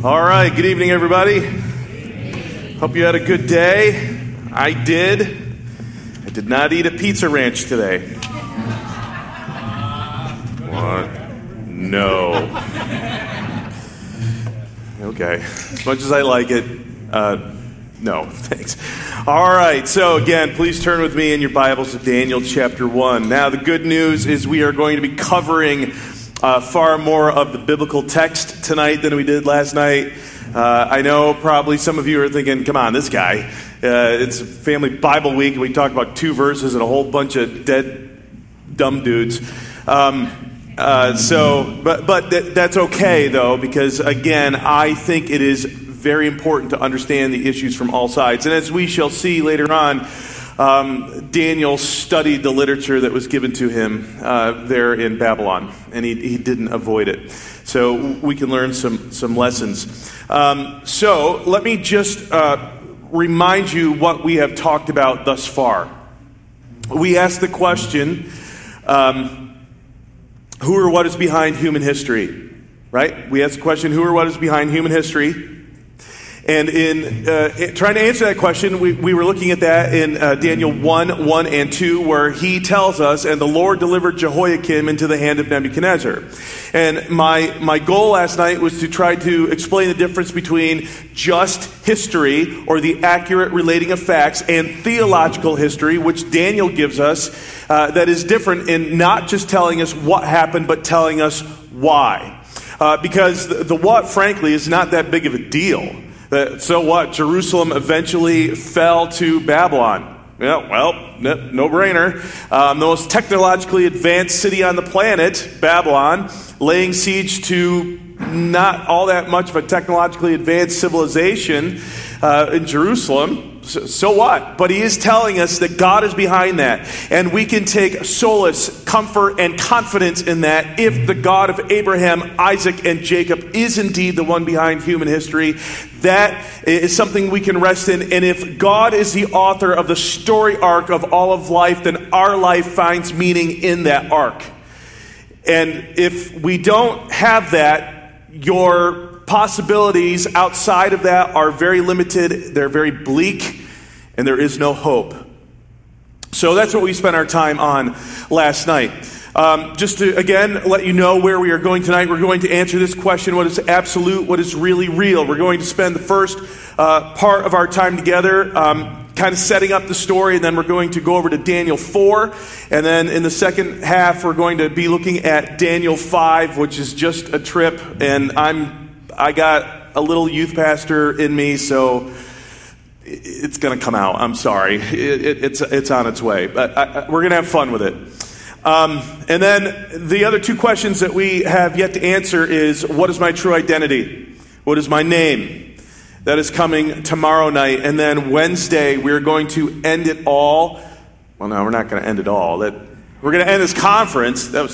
All right, good evening, everybody. Hope you had a good day. I did. I did not eat a Pizza Ranch today. What? No. Okay. As much as I like it, no, thanks. All right, so again, please turn with me in your Bibles to Daniel chapter 1. Now, the good news is we are going to be covering far more of the biblical text tonight than we did last night. I know probably some of you are thinking, come on, this guy. It's Family Bible Week, and we talked about 2 verses and a whole bunch of dead, dumb dudes. But that's okay, though, because, again, I think it is very important to understand the issues from all sides. And as we shall see later on, Daniel studied the literature that was given to him there in Babylon, and he didn't avoid it. So we can learn some lessons. So let me just remind you what we have talked about thus far. We asked the question, who or what is behind human history? Right? We asked the question, who or what is behind human history? And in trying to answer that question, we were looking at that in Daniel 1 and 2, where he tells us, and the Lord delivered Jehoiakim into the hand of Nebuchadnezzar. And my goal last night was to try to explain the difference between just history, or the accurate relating of facts, and theological history, which Daniel gives us, that is different in not just telling us what happened, but telling us why. Because the what, frankly, is not that big of a deal. So what? Jerusalem eventually fell to Babylon. Yeah, well, no-brainer. The most technologically advanced city on the planet, Babylon, laying siege to not all that much of a technologically advanced civilization in Jerusalem. So what? But he is telling us that God is behind that. And we can take solace, comfort, and confidence in that if the God of Abraham, Isaac, and Jacob is indeed the one behind human history. That is something we can rest in. And if God is the author of the story arc of all of life, then our life finds meaning in that arc. And if we don't have that, your possibilities outside of that are very limited, they're very bleak, and there is no hope. So that's what we spent our time on last night. Just to, again, let you know where we are going tonight, we're going to answer this question, what is absolute, what is really real? We're going to spend the first part of our time together kind of setting up the story, and then we're going to go over to Daniel 4, and then in the second half, we're going to be looking at Daniel 5, which is just a trip, and I got a little youth pastor in me, so it's going to come out. I'm sorry. It's on its way. But we're going to have fun with it. And then the other 2 questions that we have yet to answer is, what is my true identity? What is my name? That is coming tomorrow night. And then Wednesday, we're going to end it all. Well, no, we're not going to end it all. We're going to end this conference. That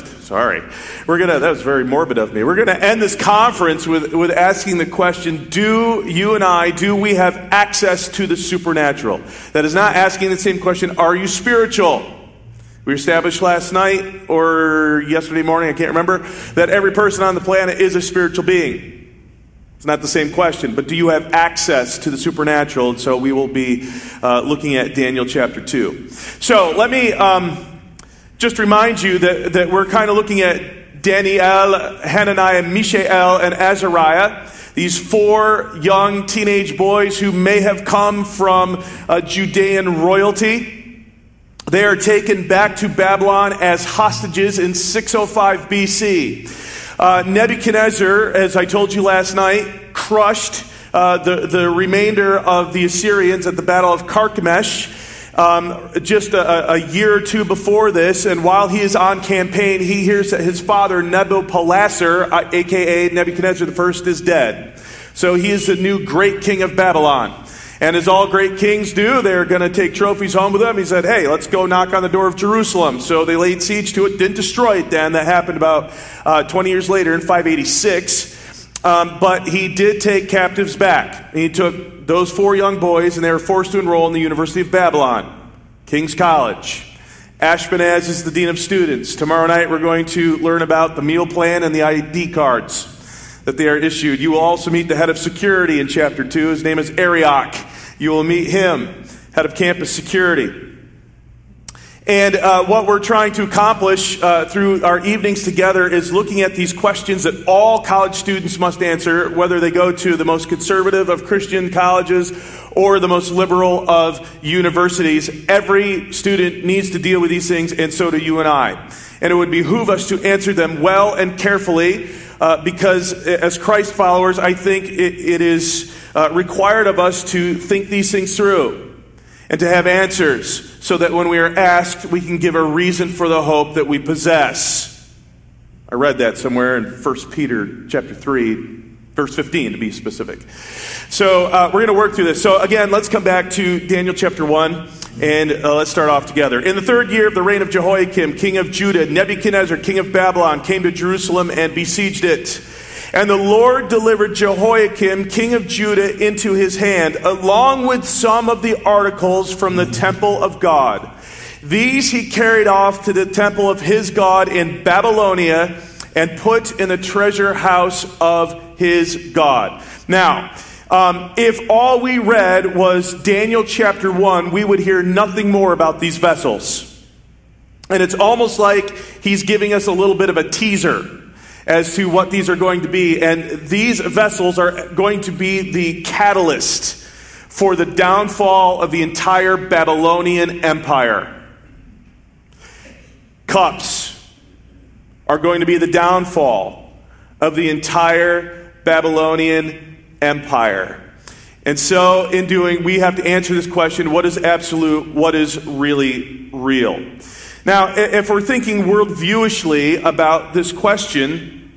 was very morbid of me. We're going to end this conference with asking the question, do we have access to the supernatural? That is not asking the same question, are you spiritual? We established last night or yesterday morning, I can't remember, that every person on the planet is a spiritual being. It's not the same question, but do you have access to the supernatural? And so we will be looking at Daniel chapter 2. So let me just remind you that we're kind of looking at Daniel, Hananiah, Mishael, and Azariah, these 4 young teenage boys who may have come from Judean royalty. They are taken back to Babylon as hostages in 605 BC. Nebuchadnezzar, as I told you last night, crushed the remainder of the Assyrians at the Battle of Carchemish just a year or 2 before this. And while he is on campaign, he hears that his father, Nabopolassar, a.k.a. Nebuchadnezzar I, is dead. So he is the new great king of Babylon. And as all great kings do, they're going to take trophies home with them. He said, hey, let's go knock on the door of Jerusalem. So they laid siege to it, didn't destroy it then. That happened about 20 years later in 586. But he did take captives back. He took those 4 young boys, and they were forced to enroll in the University of Babylon, King's College. Ashpenaz is the dean of students. Tomorrow night we're going to learn about the meal plan and the ID cards. that they are issued. You will also meet the head of security in chapter 2. His name is Arioch. You will meet him, head of campus security. And what we're trying to accomplish through our evenings together is looking at these questions that all college students must answer, whether they go to the most conservative of Christian colleges or the most liberal of universities. Every student needs to deal with these things, and so do you and I. And it would behoove us to answer them well and carefully, because as Christ followers, I think it is required of us to think these things through and to have answers, so that when we are asked, we can give a reason for the hope that we possess. I read that somewhere in 1 Peter chapter 3, verse 15 to be specific. So we're going to work through this. So again, let's come back to Daniel chapter 1, and let's start off together. In the 3rd year of the reign of Jehoiakim, king of Judah, Nebuchadnezzar, king of Babylon, came to Jerusalem and besieged it. And the Lord delivered Jehoiakim, king of Judah, into his hand, along with some of the articles from the temple of God. These he carried off to the temple of his God in Babylonia and put in the treasure house of his God. Now, if all we read was Daniel chapter 1, we would hear nothing more about these vessels. And it's almost like he's giving us a little bit of a teaser as to what these are going to be. And these vessels are going to be the catalyst for the downfall of the entire Babylonian Empire. Cups are going to be the downfall of the entire Babylonian Empire. And so in doing, we have to answer this question: what is absolute? What is really real? Now, if we're thinking worldviewishly about this question,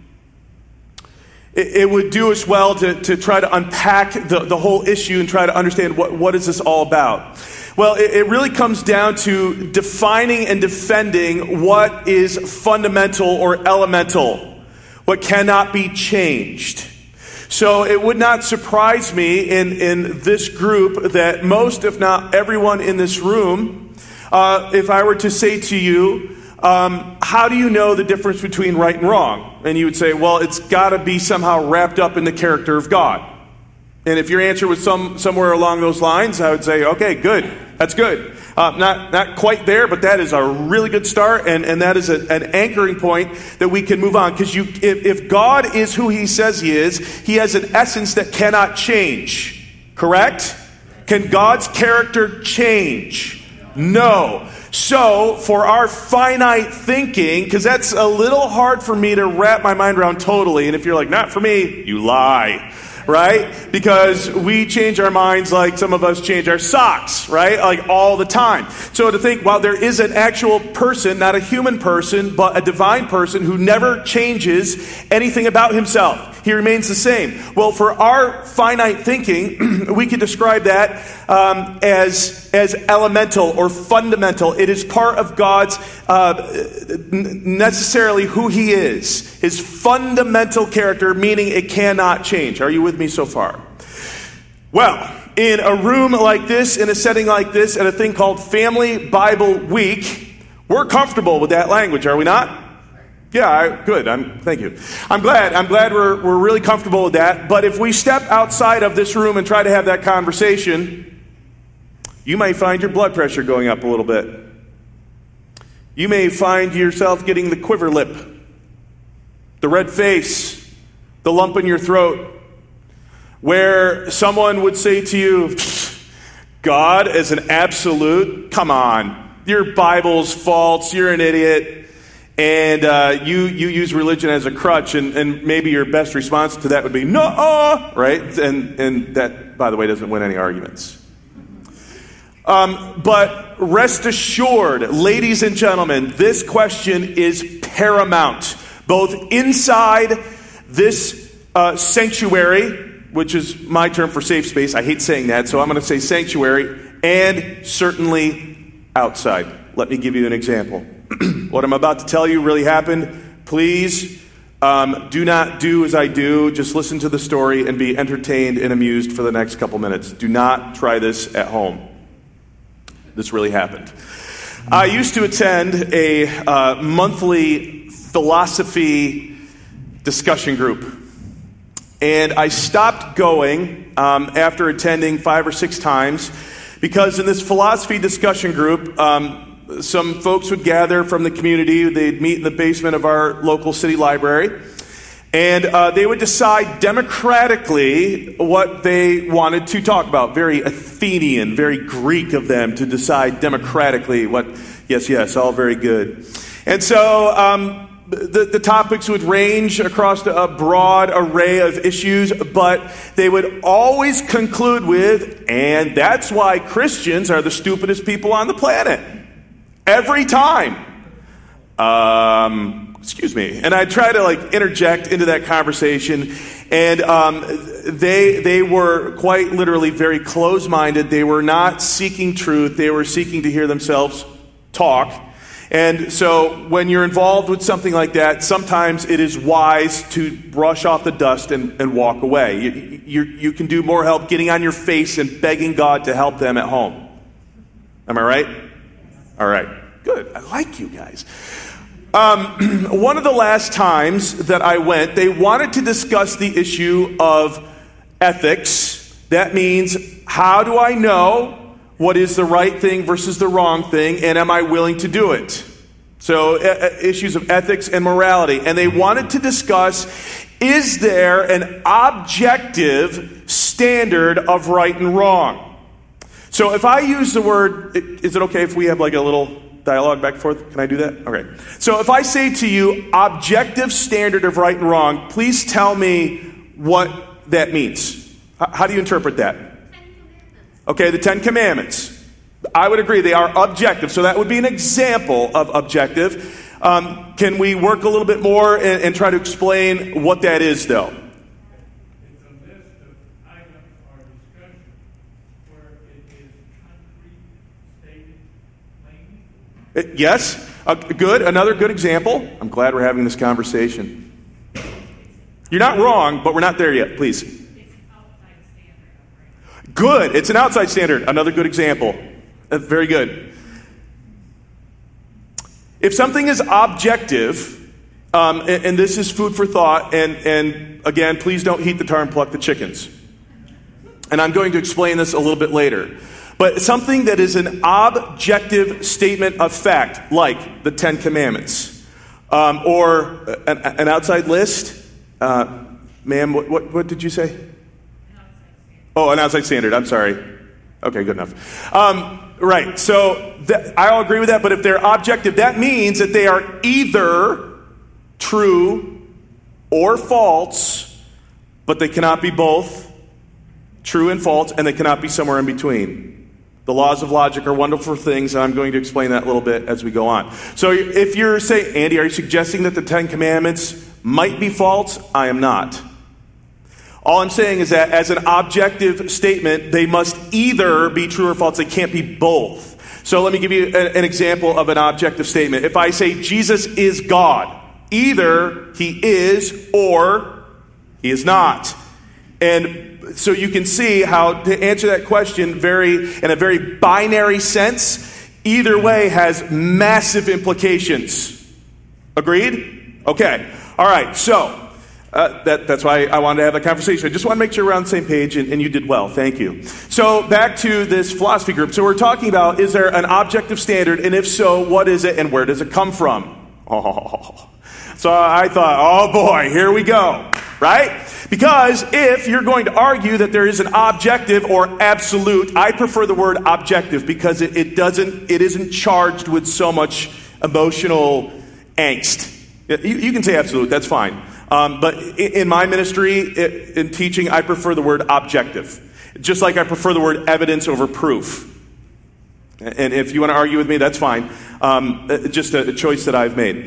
it would do us well to try to unpack the whole issue and try to understand what is this all about. Well, it really comes down to defining and defending what is fundamental or elemental, what cannot be changed. So it would not surprise me in this group that most, if not everyone in this room, if I were to say to you, how do you know the difference between right and wrong? And you would say, well, it's got to be somehow wrapped up in the character of God. And if your answer was somewhere along those lines, I would say, okay, good. That's good. Not quite there, but that is a really good start, and that is an anchoring point that we can move on. Because if God is who he says he is, he has an essence that cannot change. Correct? Can God's character change? No. So, for our finite thinking, because that's a little hard for me to wrap my mind around totally, and if you're like, not for me, you lie, right? Because we change our minds like some of us change our socks, right? Like all the time. So to think, well, there is an actual person, not a human person, but a divine person who never changes anything about himself. He remains the same. Well, for our finite thinking, we can describe that as elemental or fundamental. It is part of God's necessarily who he is. His fundamental character, meaning it cannot change. Are you with me so far? Well, in a room like this, in a setting like this, at a thing called Family Bible Week, we're comfortable with that language, are we not? Yeah, good. Thank you. I'm glad we're really comfortable with that. But if we step outside of this room and try to have that conversation, you may find your blood pressure going up a little bit. You may find yourself getting the quiver lip, the red face, the lump in your throat, where someone would say to you, God is an absolute? Come on. Your Bible's false. You're an idiot. And you use religion as a crutch, and maybe your best response to that would be, no, right? And that, by the way, doesn't win any arguments. But rest assured, ladies and gentlemen, this question is paramount, both inside this sanctuary, which is my term for safe space. I hate saying that, so I'm going to say sanctuary, and certainly outside. Let me give you an example. What I'm about to tell you really happened. Please do not do as I do. Just listen to the story and be entertained and amused for the next couple minutes. Do not try this at home. This really happened. I used to attend a monthly philosophy discussion group. And I stopped going after attending 5 or 6 times because in this philosophy discussion group, some folks would gather from the community. They'd meet in the basement of our local city library. And they would decide democratically what they wanted to talk about. Very Athenian, very Greek of them to decide democratically what, yes, all very good. And so the topics would range across a broad array of issues, but they would always conclude with, and that's why Christians are the stupidest people on the planet. Every time. Excuse me. And I try to interject into that conversation, and they were quite literally very close-minded. They were not seeking truth. They were seeking to hear themselves talk. And so when you're involved with something like that, sometimes it is wise to brush off the dust and walk away. You can do more help getting on your face and begging God to help them at home. Am I right? All right. Good. I like you guys. One of the last times that I went, they wanted to discuss the issue of ethics. That means, how do I know what is the right thing versus the wrong thing, and am I willing to do it? So issues of ethics and morality. And they wanted to discuss, is there an objective standard of right and wrong? So if I use the word, is it okay if we have a little dialogue back and forth? Can I do that? Okay. So if I say to you, objective standard of right and wrong, please tell me what that means. How do you interpret that? Okay, the 10 Commandments. I would agree, they are objective. So that would be an example of objective. Can we work a little bit more and try to explain what that is, though? It's a list of items or discussion where it is concrete, stated, plainly. Yes, good. Another good example. I'm glad we're having this conversation. You're not wrong, but we're not there yet. Please. Good. It's an outside standard. Another good example. Very good. If something is objective, and this is food for thought, and again, please don't heat the tar and pluck the chickens. And I'm going to explain this a little bit later. But something that is an objective statement of fact, like the 10 Commandments, or an outside list. Ma'am, what did you say? Oh, an outside standard. I'm sorry. Okay, good enough. Right. So I'll agree with that. But if they're objective, that means that they are either true or false, but they cannot be both true and false, and they cannot be somewhere in between. The laws of logic are wonderful things, and I'm going to explain that a little bit as we go on. So if you're saying, Andy, are you suggesting that the 10 Commandments might be false? I am not. All I'm saying is that as an objective statement, they must either be true or false. They can't be both. So let me give you an example of an objective statement. If I say Jesus is God, either he is or he is not. And so you can see how to answer that question in a very binary sense, either way has massive implications. Agreed? Okay. All right. So that's why I wanted to have a conversation. I just want to make sure we're on the same page, and you did well. Thank you. So back to this philosophy group. So we're talking about, is there an objective standard, and if so, what is it, and where does it come from? Oh. So I thought, oh boy, here we go, right? Because if you're going to argue that there is an objective or absolute, I prefer the word objective because it isn't charged with so much emotional angst. You can say absolute, that's fine. But in my ministry, in teaching, I prefer the word objective. Just like I prefer the word evidence over proof. And if you want to argue with me, that's fine. Just a choice that I've made.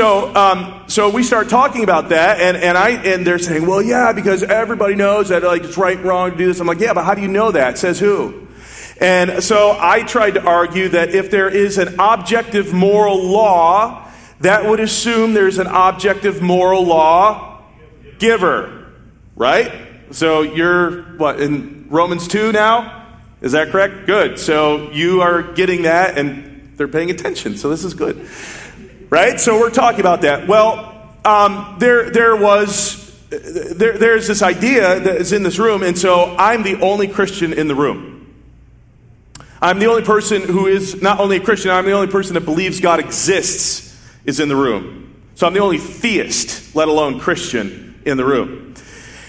So we start talking about that, and they're saying, well, yeah, because everybody knows that it's right and wrong to do this. I'm like, yeah, but how do you know that? Says who? And so I tried to argue that if there is an objective moral law, that would assume there's an objective moral law giver, right? So you're, in Romans 2 now? Is that correct? Good. So you are getting that, and they're paying attention. So this is good, right? So we're talking about that. Well, there was there's this idea that is in this room, and so I'm the only Christian in the room. I'm the only person who is not only a Christian, I'm the only person that believes God exists is in the room. So I'm the only theist, let alone Christian, in the room.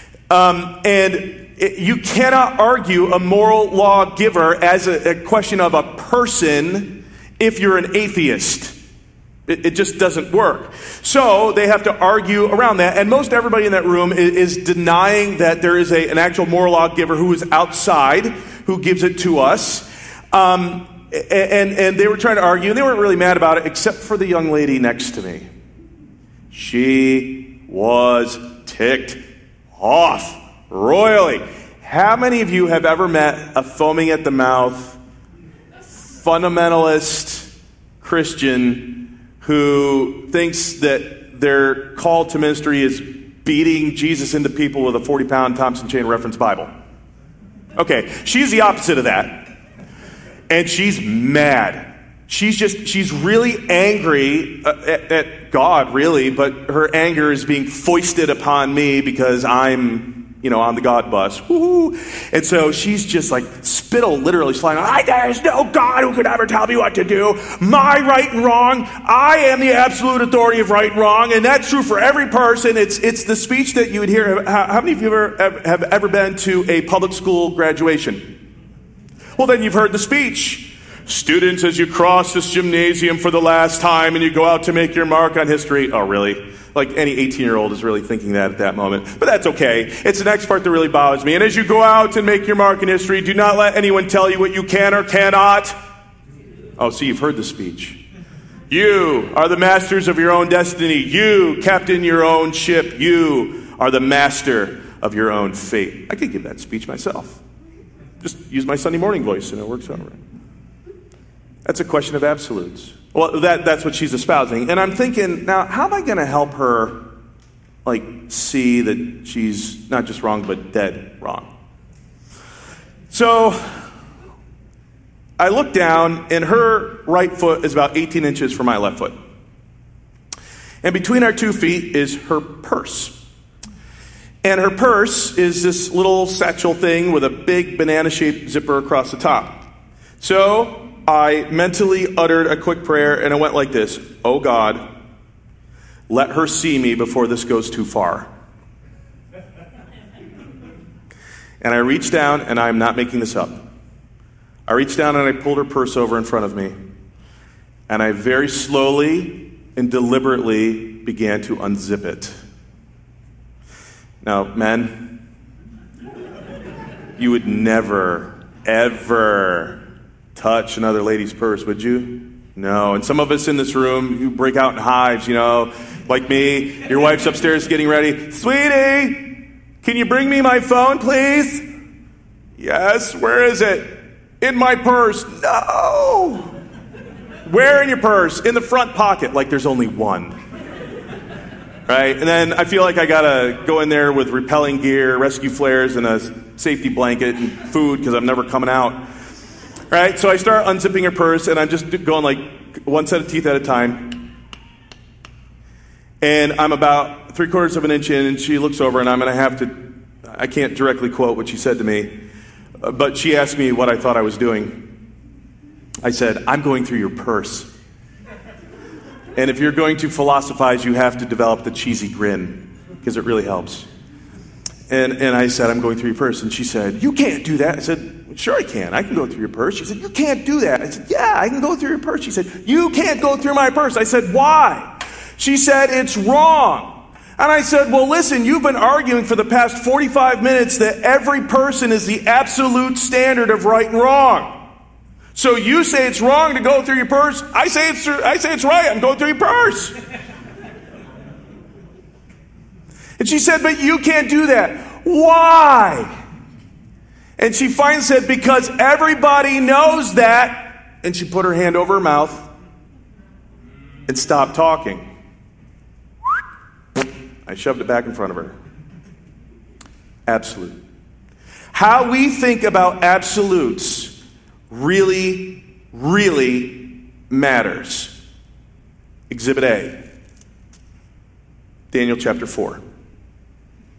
You cannot argue a moral law giver as a question of a person if you're an atheist. It just doesn't work. So they have to argue around that. And most everybody in that room is denying that there is an actual moral law giver who is outside, who gives it to us. And they were trying to argue, and they weren't really mad about it, except for the young lady next to me. She was ticked off royally. How many of you have ever met a foaming at the mouth, fundamentalist Christian who thinks that their call to ministry is beating Jesus into people with a 40-pound Thompson Chain Reference Bible? Okay, she's the opposite of that. And she's mad. She's really angry at God, really, but her anger is being foisted upon me because I'm, on the God bus. Woo-hoo. And so she's just like spittle literally flying. There's no God who could ever tell me what to do. My right and wrong. I am the absolute authority of right and wrong. And that's true for every person. It's the speech that you would hear. How many of you have ever been to a public school graduation? Well, then you've heard the speech. Students, as you cross this gymnasium for the last time and you go out to make your mark on history. Oh, really? Like any 18-year-old is really thinking that at that moment. But that's okay. It's the next part that really bothers me. And as you go out and make your mark in history, do not let anyone tell you what you can or cannot. Oh, see, you've heard the speech. You are the masters of your own destiny. You captain your own ship. You are the master of your own fate. I could give that speech myself. Just use my Sunday morning voice and it works out right. That's a question of absolutes. Well, that's what she's espousing. And I'm thinking, now, how am I going to help her, see that she's not just wrong, but dead wrong? So I look down, and her right foot is about 18 inches from my left foot. And between our 2 feet is her purse. And her purse is this little satchel thing with a big banana-shaped zipper across the top. So I mentally uttered a quick prayer, and I went like this: Oh God, let her see me before this goes too far. And I reached down, and I'm not making this up. I reached down and I pulled her purse over in front of me. And I very slowly and deliberately began to unzip it. Now, men, you would never, ever touch another lady's purse, would you? No. And some of us in this room, you break out in hives, like me. Your wife's upstairs getting ready. Sweetie, can you bring me my phone, please? Yes. Where is it? In my purse. No. Where in your purse? In the front pocket. Like there's only one. Right? And then I feel like I gotta go in there with repelling gear, rescue flares, and a safety blanket and food because I'm never coming out. Right, so I start unzipping her purse, and I'm just going like one set of teeth at a time. And I'm about 3/4 of an inch in, and she looks over, and I'm going to have to, I can't directly quote what she said to me, but she asked me what I thought I was doing. I said, I'm going through your purse. And if you're going to philosophize, you have to develop the cheesy grin, because it really helps. And I said, I'm going through your purse. And she said, you can't do that. I said, sure I can. I can go through your purse. She said, you can't do that. I said, yeah, I can go through your purse. She said, you can't go through my purse. I said, why? She said, it's wrong. And I said, well, listen, you've been arguing for the past 45 minutes that every person is the absolute standard of right and wrong. So you say it's wrong to go through your purse. I say it's right. I'm going through your purse. And she said, but you can't do that. Why? And she finally said, because everybody knows that. And she put her hand over her mouth and stopped talking. I shoved it back in front of her. Absolute. How we think about absolutes really, really matters. Exhibit A. Daniel chapter 4.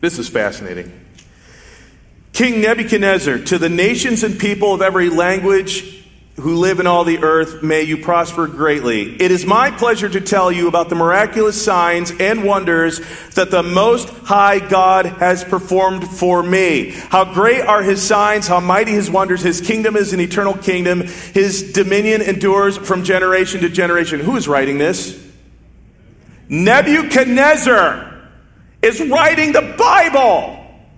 This is fascinating. King Nebuchadnezzar, to the nations and people of every language who live in all the earth, may you prosper greatly. It is my pleasure to tell you about the miraculous signs and wonders that the Most High God has performed for me. How great are his signs, how mighty his wonders. His kingdom is an eternal kingdom. His dominion endures from generation to generation. Who is writing this? Nebuchadnezzar is writing the Bible.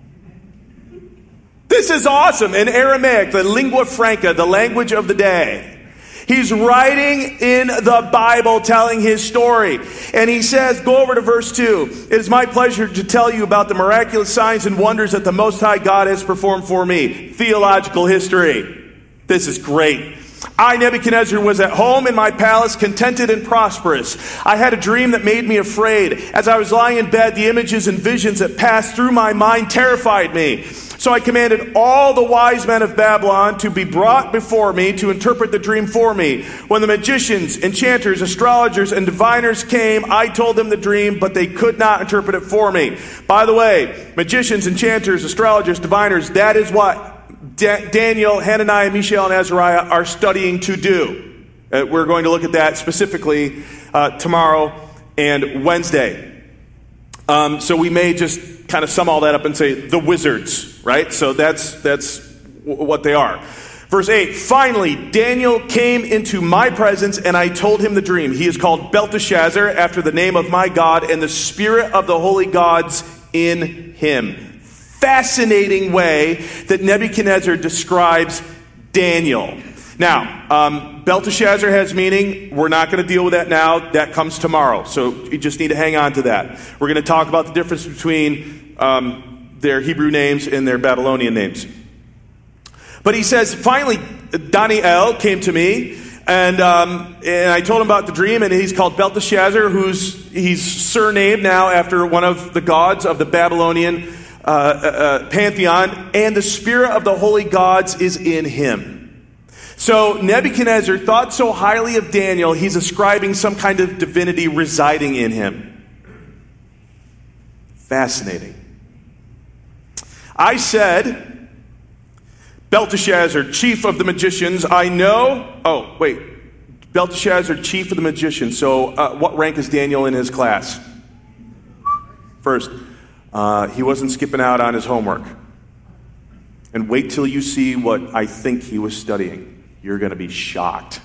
This is awesome. In Aramaic, the lingua franca, the language of the day. He's writing in the Bible, telling his story. And he says, go over to verse 2. It is my pleasure to tell you about the miraculous signs and wonders that the Most High God has performed for me. Theological history. This is great. I, Nebuchadnezzar, was at home in my palace, contented and prosperous. I had a dream that made me afraid. As I was lying in bed, the images and visions that passed through my mind terrified me. So I commanded all the wise men of Babylon to be brought before me to interpret the dream for me. When the magicians, enchanters, astrologers, and diviners came, I told them the dream, but they could not interpret it for me. By the way, magicians, enchanters, astrologers, diviners, that is what Daniel, Hananiah, Mishael, and Azariah are studying to do. We're going to look at that specifically tomorrow and Wednesday. So we may just kind of sum all that up and say the wizards, right? So that's what they are. Verse 8, finally, Daniel came into my presence and I told him the dream. He is called Belteshazzar after the name of my God, and the spirit of the holy gods in him. Fascinating way that Nebuchadnezzar describes Daniel. Now, Belteshazzar has meaning. We're not going to deal with that now. That comes tomorrow. So you just need to hang on to that. We're going to talk about the difference between their Hebrew names and their Babylonian names. But he says, finally, Daniel came to me, and I told him about the dream, and he's called Belteshazzar, he's surnamed now after one of the gods of the Babylonian pantheon, and the spirit of the holy gods is in him. So Nebuchadnezzar thought so highly of Daniel, he's ascribing some kind of divinity residing in him. Fascinating. I said, Belteshazzar, chief of the magicians, I know... Oh, wait. Belteshazzar, chief of the magicians. So what rank is Daniel in his class? First. He wasn't skipping out on his homework. And wait till you see what I think he was studying. You're going to be shocked.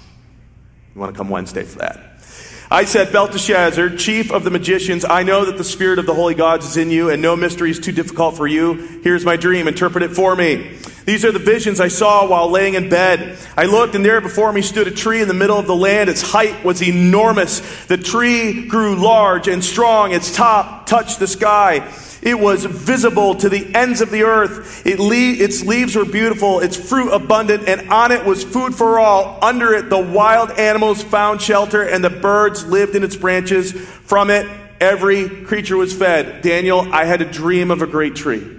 You want to come Wednesday for that. I said, Belteshazzar, chief of the magicians, I know that the spirit of the holy gods is in you, and no mystery is too difficult for you. Here's my dream. Interpret it for me. These are the visions I saw while laying in bed. I looked, and there before me stood a tree in the middle of the land. Its height was enormous. The tree grew large and strong. Its top touched the sky. It was visible to the ends of the earth. Its leaves were beautiful, its fruit abundant, and on it was food for all. Under it the wild animals found shelter, and the birds lived in its branches. From it every creature was fed. Daniel, I had a dream of a great tree.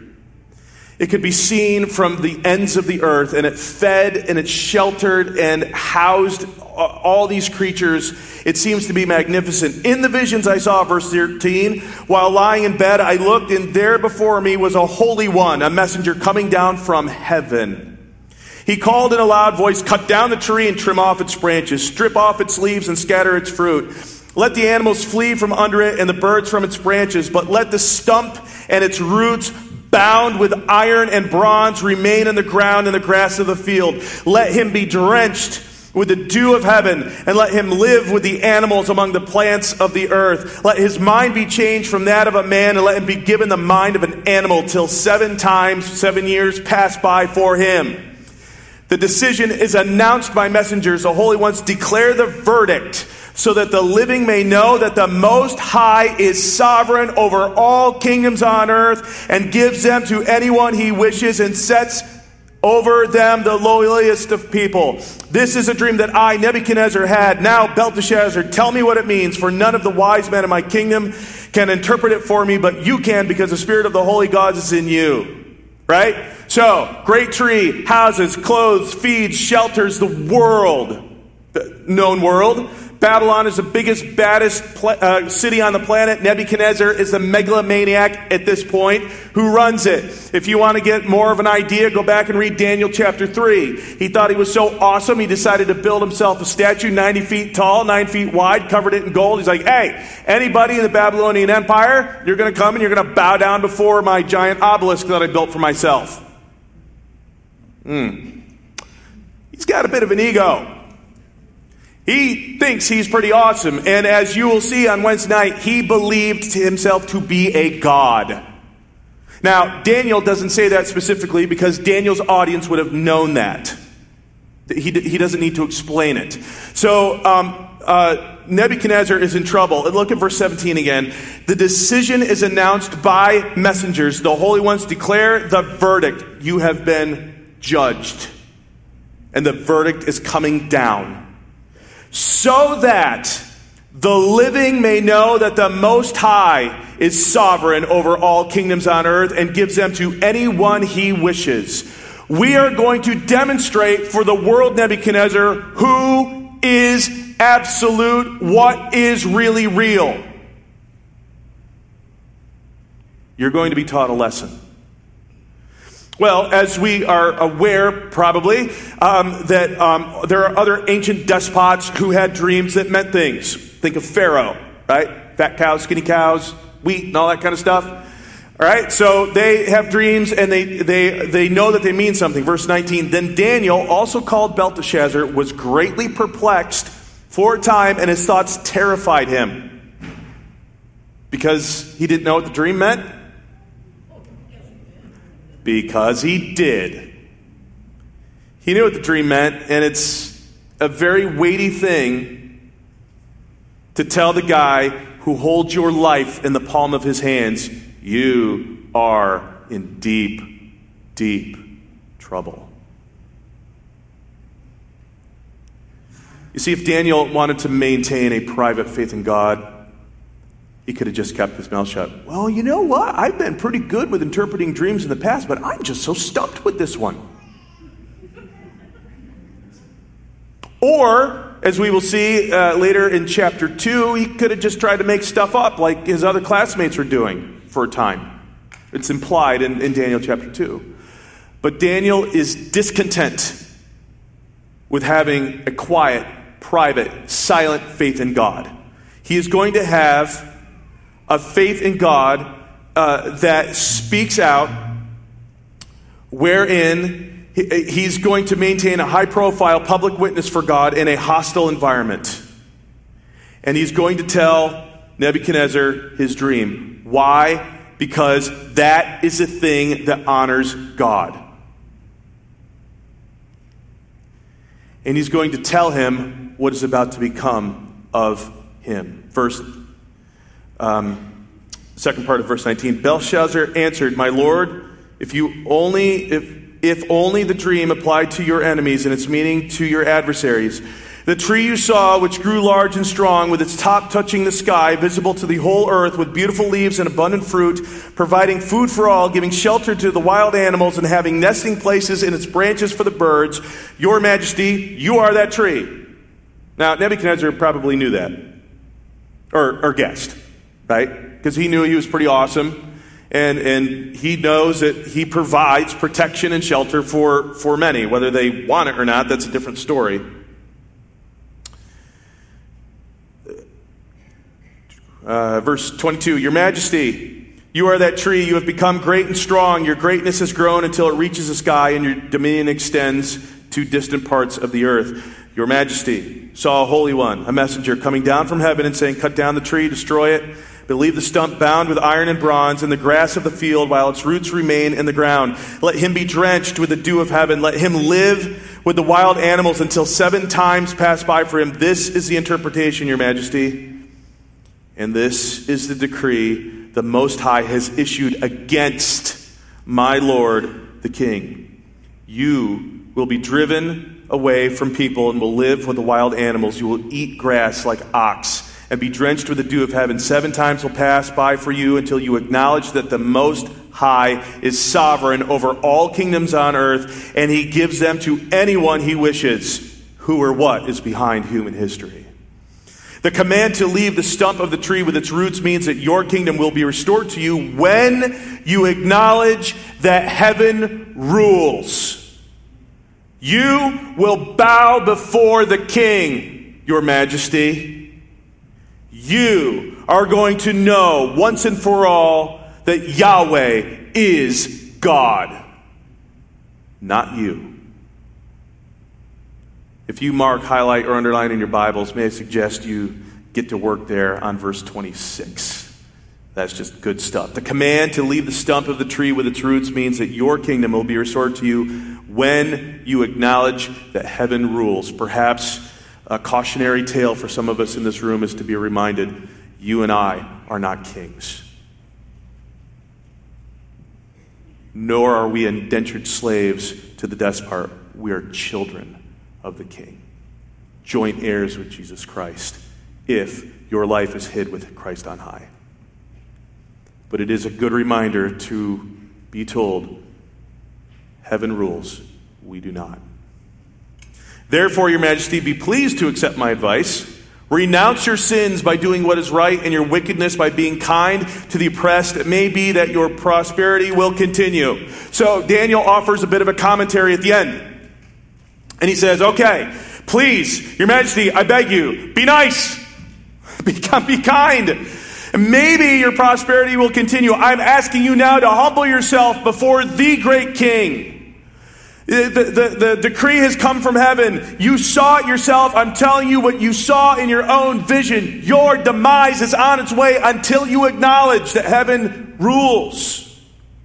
It could be seen from the ends of the earth, and it fed and it sheltered and housed all these creatures. It seems to be magnificent. In the visions I saw, verse 13, while lying in bed, I looked, and there before me was a holy one, a messenger coming down from heaven. He called in a loud voice, cut down the tree and trim off its branches, strip off its leaves and scatter its fruit. Let the animals flee from under it and the birds from its branches, but let the stump and its roots bound with iron and bronze remain in the ground and the grass of the field. Let him be drenched with the dew of heaven, and let him live with the animals among the plants of the earth. Let his mind be changed from that of a man, and let him be given the mind of an animal till 7 years pass by for him. The decision is announced by messengers. The holy ones declare the verdict, so that the living may know that the Most High is sovereign over all kingdoms on earth, and gives them to anyone he wishes, and sets over them the lowliest of people. This is a dream that I, Nebuchadnezzar, had. Now, Belteshazzar, tell me what it means, for none of the wise men in my kingdom can interpret it for me, but you can, because the spirit of the holy gods is in you. Right? So, great tree, houses, clothes, feeds, shelters the world, the known world. Babylon is the biggest, baddest city on the planet. Nebuchadnezzar is the megalomaniac at this point who runs it. If you want to get more of an idea, go back and read Daniel chapter 3. He thought he was so awesome, he decided to build himself a statue 90 feet tall, 9 feet wide, covered it in gold. He's like, hey, anybody in the Babylonian Empire, you're going to come and you're going to bow down before my giant obelisk that I built for myself. He's got a bit of an ego. He thinks he's pretty awesome. And as you will see on Wednesday night, he believed himself to be a god. Now, Daniel doesn't say that specifically because Daniel's audience would have known that. He doesn't need to explain it. So, Nebuchadnezzar is in trouble. And look at verse 17 again. The decision is announced by messengers. The holy ones declare the verdict. You have been judged. And the verdict is coming down. So that the living may know that the Most High is sovereign over all kingdoms on earth and gives them to anyone he wishes. We are going to demonstrate for the world, Nebuchadnezzar, who is absolute, what is really real. You're going to be taught a lesson. Well, as we are aware, probably, that there are other ancient despots who had dreams that meant things. Think of Pharaoh, right? Fat cows, skinny cows, wheat, and all that kind of stuff. All right, so they have dreams, and they know that they mean something. Verse 19, then Daniel, also called Belteshazzar, was greatly perplexed for a time, and his thoughts terrified him. Because he didn't know what the dream meant? Because he did. He knew what the dream meant, and it's a very weighty thing to tell the guy who holds your life in the palm of his hands, you are in deep, deep trouble. You see, if Daniel wanted to maintain a private faith in God, he could have just kept his mouth shut. Well, you know what? I've been pretty good with interpreting dreams in the past, but I'm just so stumped with this one. Or, as we will see later in chapter 2, he could have just tried to make stuff up like his other classmates were doing for a time. It's implied in Daniel chapter 2. But Daniel is discontent with having a quiet, private, silent faith in God. He is going to have a faith in God that speaks out, wherein he's going to maintain a high-profile public witness for God in a hostile environment. And he's going to tell Nebuchadnezzar his dream. Why? Because that is a thing that honors God. And he's going to tell him what is about to become of him. Second part of verse 19. Belshazzar answered, my lord, if only the dream applied to your enemies and its meaning to your adversaries. The tree you saw, which grew large and strong, with its top touching the sky, visible to the whole earth, with beautiful leaves and abundant fruit, providing food for all, giving shelter to the wild animals, and having nesting places in its branches for the birds. Your Majesty, you are that tree. Now, Nebuchadnezzar probably knew that, or guessed, right? Because he knew he was pretty awesome, and he knows that he provides protection and shelter for many. Whether they want it or not, that's a different story. Verse 22, Your Majesty, you are that tree. You have become great and strong. Your greatness has grown until it reaches the sky, and your dominion extends to distant parts of the earth. Your Majesty saw a holy one, a messenger, coming down from heaven and saying, cut down the tree, destroy it, but leave the stump bound with iron and bronze in the grass of the field while its roots remain in the ground. Let him be drenched with the dew of heaven. Let him live with the wild animals until 7 times pass by for him. This is the interpretation, Your Majesty. And this is the decree the Most High has issued against my Lord the King. You will be driven away from people and will live with the wild animals. You will eat grass like ox and be drenched with the dew of heaven. 7 times will pass by for you until you acknowledge that the Most High is sovereign over all kingdoms on earth, and he gives them to anyone he wishes. Who or what is behind human history? The command to leave the stump of the tree with its roots means that your kingdom will be restored to you when you acknowledge that heaven rules. You will bow before the King, Your Majesty. You are going to know once and for all that Yahweh is God, not you. If you mark, highlight, or underline in your Bibles, may I suggest you get to work there on verse 26. That's just good stuff. The command to leave the stump of the tree with its roots means that your kingdom will be restored to you when you acknowledge that heaven rules. Perhaps a cautionary tale for some of us in this room is to be reminded, you and I are not kings. Nor are we indentured slaves to the despot. We are children of the King, joint heirs with Jesus Christ, if your life is hid with Christ on high. But it is a good reminder to be told, heaven rules, we do not. Therefore, Your Majesty, be pleased to accept my advice. Renounce your sins by doing what is right and your wickedness by being kind to the oppressed. It may be that your prosperity will continue. So Daniel offers a bit of a commentary at the end. And he says, okay, please, Your Majesty, I beg you, be nice. Be kind. And maybe your prosperity will continue. I'm asking you now to humble yourself before the great King. The decree has come from heaven. You saw it yourself. I'm telling you what you saw in your own vision. Your demise is on its way until you acknowledge that heaven rules.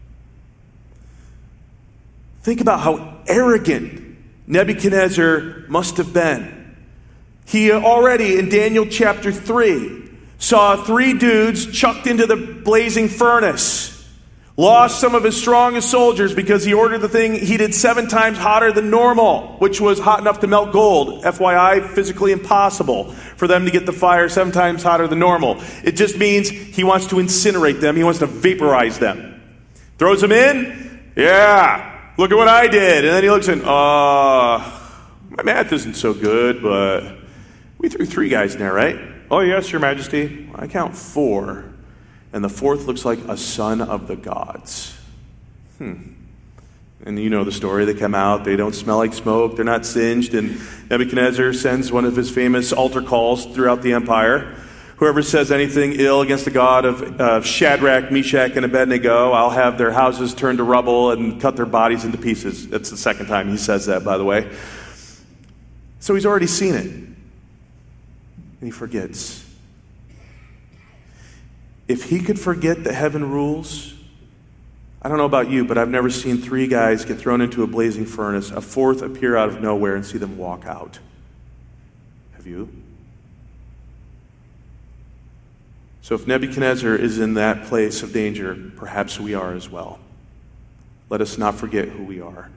Think about how arrogant Nebuchadnezzar must have been. He already, in Daniel chapter 3, saw 3 dudes chucked into the blazing furnace. Lost some of his strongest soldiers because he ordered the thing heated 7 times hotter than normal, which was hot enough to melt gold. FYI, physically impossible for them to get the fire 7 times hotter than normal. It just means he wants to incinerate them. He wants to vaporize them. Throws them in. Yeah. Look at what I did. And then he looks and, my math isn't so good, but we threw 3 guys in there, right? Oh, yes, Your Majesty. I count 4. And the 4th looks like a son of the gods. And you know the story. They come out. They don't smell like smoke. They're not singed. And Nebuchadnezzar sends one of his famous altar calls throughout the empire. Whoever says anything ill against the God of Shadrach, Meshach, and Abednego, I'll have their houses turned to rubble and cut their bodies into pieces. That's the second time he says that, by the way. So he's already seen it. And he forgets. If he could forget that heaven rules, I don't know about you, but I've never seen 3 guys get thrown into a blazing furnace, a 4th appear out of nowhere, and see them walk out. Have you? So if Nebuchadnezzar is in that place of danger, perhaps we are as well. Let us not forget who we are.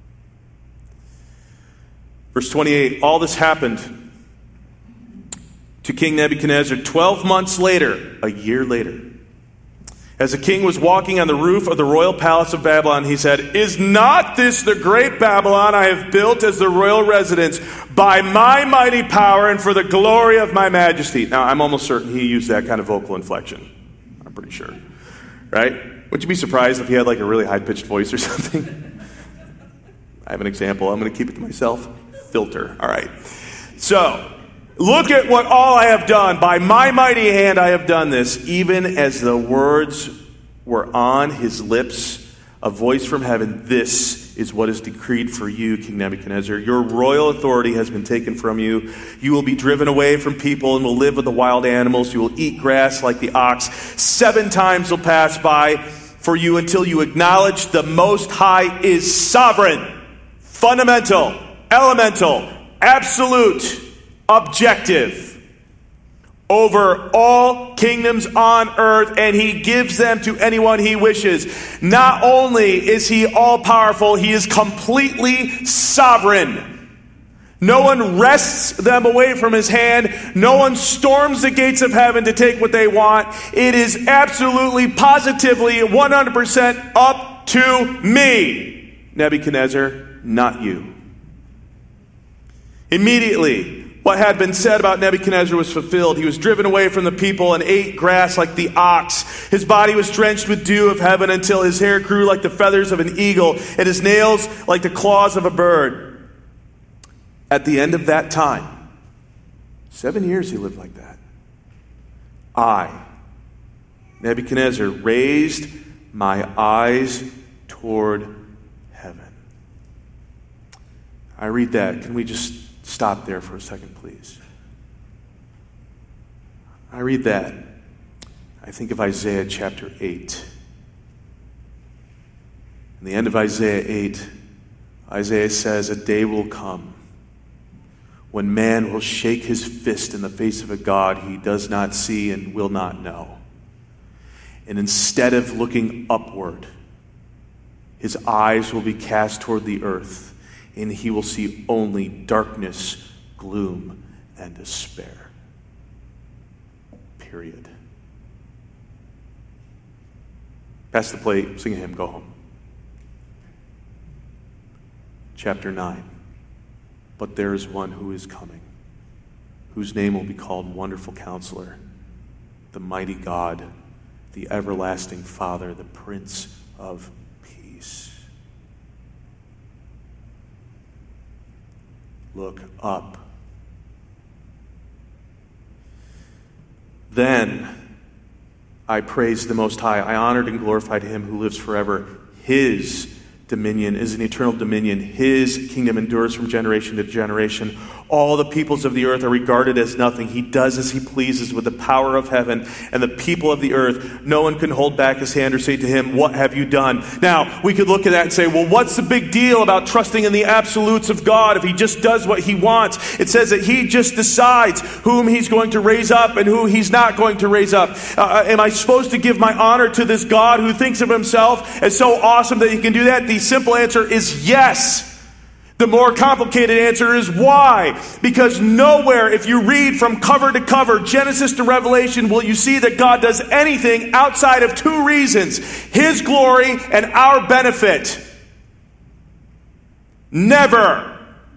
Verse 28, all this happened to King Nebuchadnezzar 12 months later, a year later. As the king was walking on the roof of the royal palace of Babylon, he said, "Is not this the great Babylon I have built as the royal residence by my mighty power and for the glory of my majesty?" Now, I'm almost certain he used that kind of vocal inflection. I'm pretty sure. Right? Would you be surprised if he had like a really high-pitched voice or something? I have an example. I'm going to keep it to myself. Filter. All right. So, look at what all I have done. By my mighty hand I have done this. Even as the words were on his lips, a voice from heaven, "This is what is decreed for you, King Nebuchadnezzar. Your royal authority has been taken from you. You will be driven away from people and will live with the wild animals. You will eat grass like the ox. 7 times will pass by for you until you acknowledge the Most High is sovereign, fundamental, elemental, absolute, objective over all kingdoms on earth, and he gives them to anyone he wishes. Not only is he all-powerful, he is completely sovereign. No one wrests them away from his hand. No one storms the gates of heaven to take what they want. It is absolutely, positively, 100% up to me, Nebuchadnezzar, not you. Immediately, what had been said about Nebuchadnezzar was fulfilled. He was driven away from the people and ate grass like the ox. His body was drenched with dew of heaven until his hair grew like the feathers of an eagle and his nails like the claws of a bird. At the end of that time, 7 years he lived like that, I, Nebuchadnezzar, raised my eyes toward heaven. I read that. Can we just stop there for a second, please? I read that. I think of Isaiah chapter 8. In the end of Isaiah 8, Isaiah says, a day will come when man will shake his fist in the face of a God he does not see and will not know. And instead of looking upward, his eyes will be cast toward the earth, and he will see only darkness, gloom, and despair. Period. Pass the plate, sing a hymn, go home. Chapter 9. But there is one who is coming, whose name will be called Wonderful Counselor, the Mighty God, the Everlasting Father, the Prince of Peace. Look up. Then I praised the Most High. I honored and glorified him who lives forever. His dominion is an eternal dominion. His kingdom endures from generation to generation. All the peoples of the earth are regarded as nothing. He does as he pleases with the power of heaven and the people of the earth. No one can hold back his hand or say to him, what have you done? Now, we could look at that and say, well, what's the big deal about trusting in the absolutes of God if he just does what he wants? It says that he just decides whom he's going to raise up and who he's not going to raise up. Am I supposed to give my honor to this God who thinks of himself as so awesome that he can do that? The simple answer is yes. The more complicated answer is why? Because nowhere, if you read from cover to cover, Genesis to Revelation, will you see that God does anything outside of two reasons: his glory and our benefit. Never.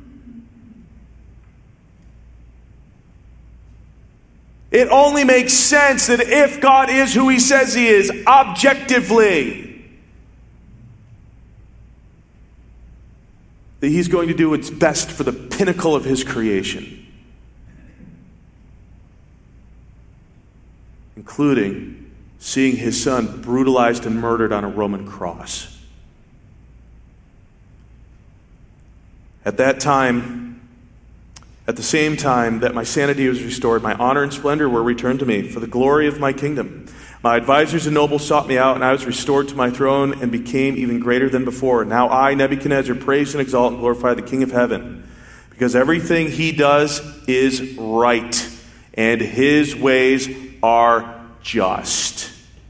It only makes sense that if God is who he says he is, objectively, that he's going to do what's best for the pinnacle of his creation, including seeing his son brutalized and murdered on a Roman cross. At that time, at the same time that my sanity was restored, my honor and splendor were returned to me for the glory of my kingdom. My advisors and nobles sought me out, and I was restored to my throne and became even greater than before. Now I, Nebuchadnezzar, praise and exalt and glorify the King of heaven, because everything he does is right, and his ways are just.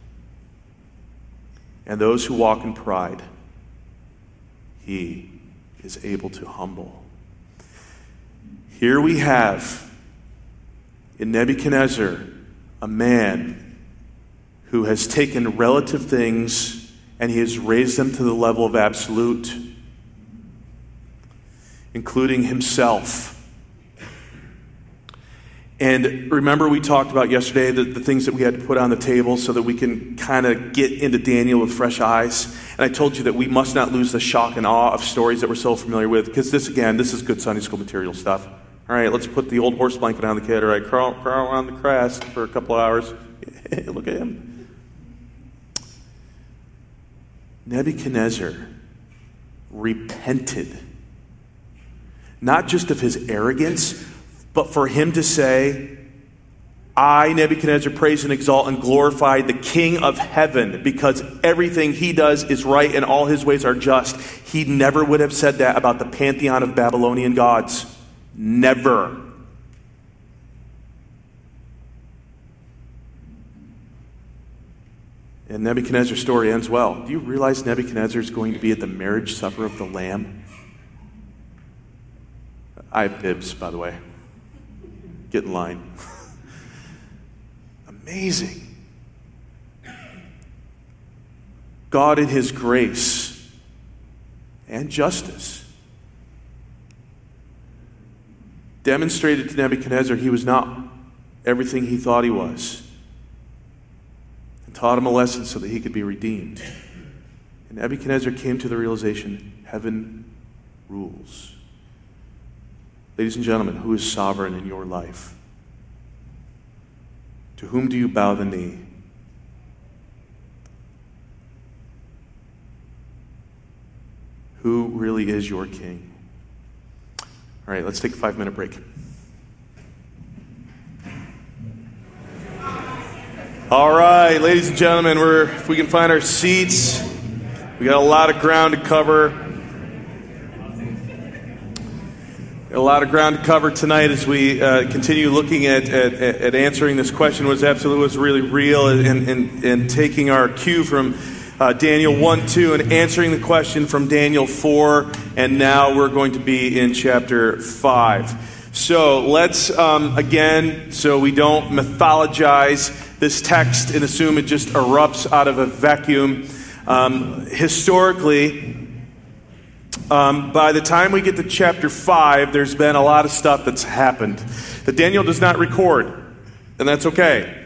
And those who walk in pride, he is able to humble. Here we have, in Nebuchadnezzar, a man who has taken relative things and he has raised them to the level of absolute, including himself. And remember, we talked about yesterday the things that we had to put on the table so that we can kind of get into Daniel with fresh eyes. And I told you that we must not lose the shock and awe of stories that we're so familiar with, because this is good Sunday school material stuff. All right, let's put the old horse blanket on the kid. All right, crawl around the grass for a couple hours. Look at him. Nebuchadnezzar repented, not just of his arrogance, but for him to say, I, Nebuchadnezzar, praise and exalt and glorify the King of heaven, because everything he does is right and all his ways are just. He never would have said that about the pantheon of Babylonian gods. Never. And Nebuchadnezzar's story ends well. Do you realize Nebuchadnezzar is going to be at the marriage supper of the Lamb? I have bibs, by the way. Get in line. Amazing. God in his grace and justice demonstrated to Nebuchadnezzar he was not everything he thought he was, and taught him a lesson so that he could be redeemed. And Nebuchadnezzar came to the realization, heaven rules. Ladies and gentlemen, who is sovereign in your life? To whom do you bow the knee? Who really is your king? All right, let's take a 5-minute break. All right, ladies and gentlemen, if we can find our seats, we got a lot of ground to cover. A lot of ground to cover tonight as we continue looking at answering this question: was really real, and taking our cue from Daniel 1:2 and answering the question from Daniel 4, and now we're going to be in chapter 5. So let's, again, so we don't mythologize this text and assume it just erupts out of a vacuum. Historically, by the time we get to chapter 5, there's been a lot of stuff that's happened that Daniel does not record, and that's okay.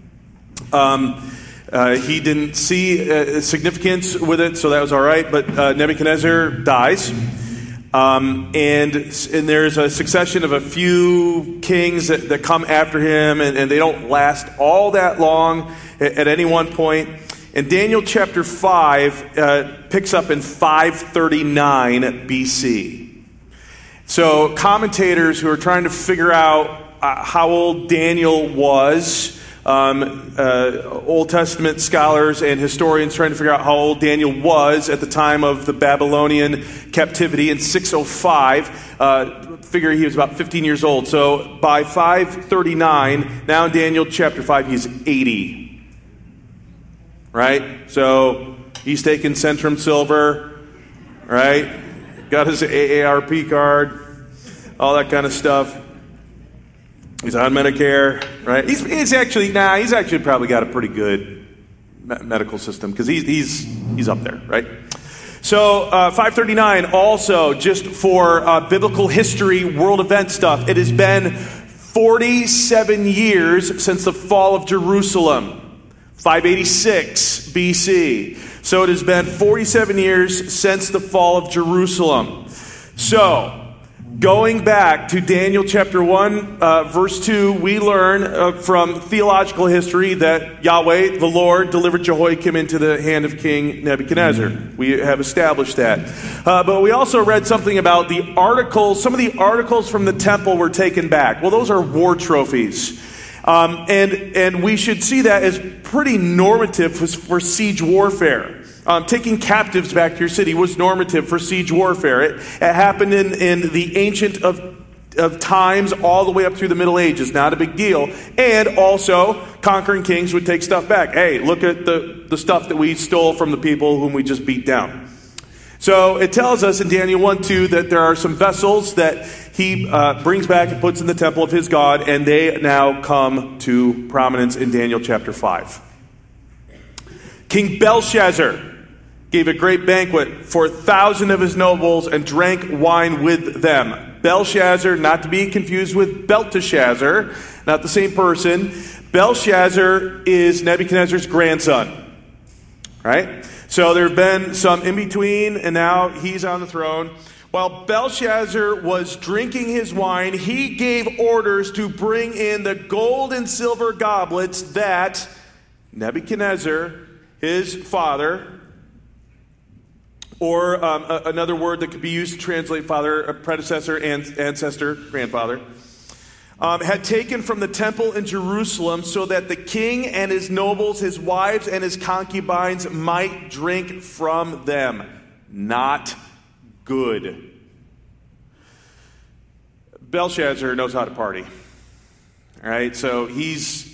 He didn't see significance with it, so that was all right. But Nebuchadnezzar dies, and there's a succession of a few kings that come after him, and they don't last all that long at any one point. And Daniel chapter 5 picks up in 539 BC. So commentators who are trying to figure out how old Daniel was, Old Testament scholars and historians trying to figure out how old Daniel was at the time of the Babylonian captivity in 605, figure he was about 15 years old. So by 539, now in Daniel chapter 5, he's 80. Right? So he's taking Centrum Silver, right? Got his AARP card, all that kind of stuff. He's on Medicare, right? He's actually probably got a pretty good medical system because he's up there, right? So 539 also, just for biblical history, world event stuff. It has been 47 years since the fall of Jerusalem. 586 BC. So it has been 47 years since the fall of Jerusalem. So, going back to Daniel chapter 1, verse 2, we learn from theological history that Yahweh, the Lord, delivered Jehoiakim into the hand of King Nebuchadnezzar. We have established that. But we also read something about the articles. Some of the articles from the temple were taken back. Well, those are war trophies. And we should see that as pretty normative for siege warfare. Taking captives back to your city was normative for siege warfare. It happened in the ancient of times all the way up through the Middle Ages. Not a big deal. And also, conquering kings would take stuff back. Hey, look at the stuff that we stole from the people whom we just beat down. So it tells us in Daniel 1:2 that there are some vessels that he brings back and puts in the temple of his God, and they now come to prominence in Daniel chapter 5. King Belshazzar gave a great banquet for 1,000 of his nobles and drank wine with them. Belshazzar, not to be confused with Belteshazzar, not the same person. Belshazzar is Nebuchadnezzar's grandson, right? So there have been some in between, and now he's on the throne. While Belshazzar was drinking his wine, he gave orders to bring in the gold and silver goblets that Nebuchadnezzar, his father, or another word that could be used to translate father, predecessor, ancestor, grandfather, had taken from the temple in Jerusalem so that the king and his nobles, his wives, and his concubines might drink from them. Not good. Belshazzar knows how to party. All right, so he's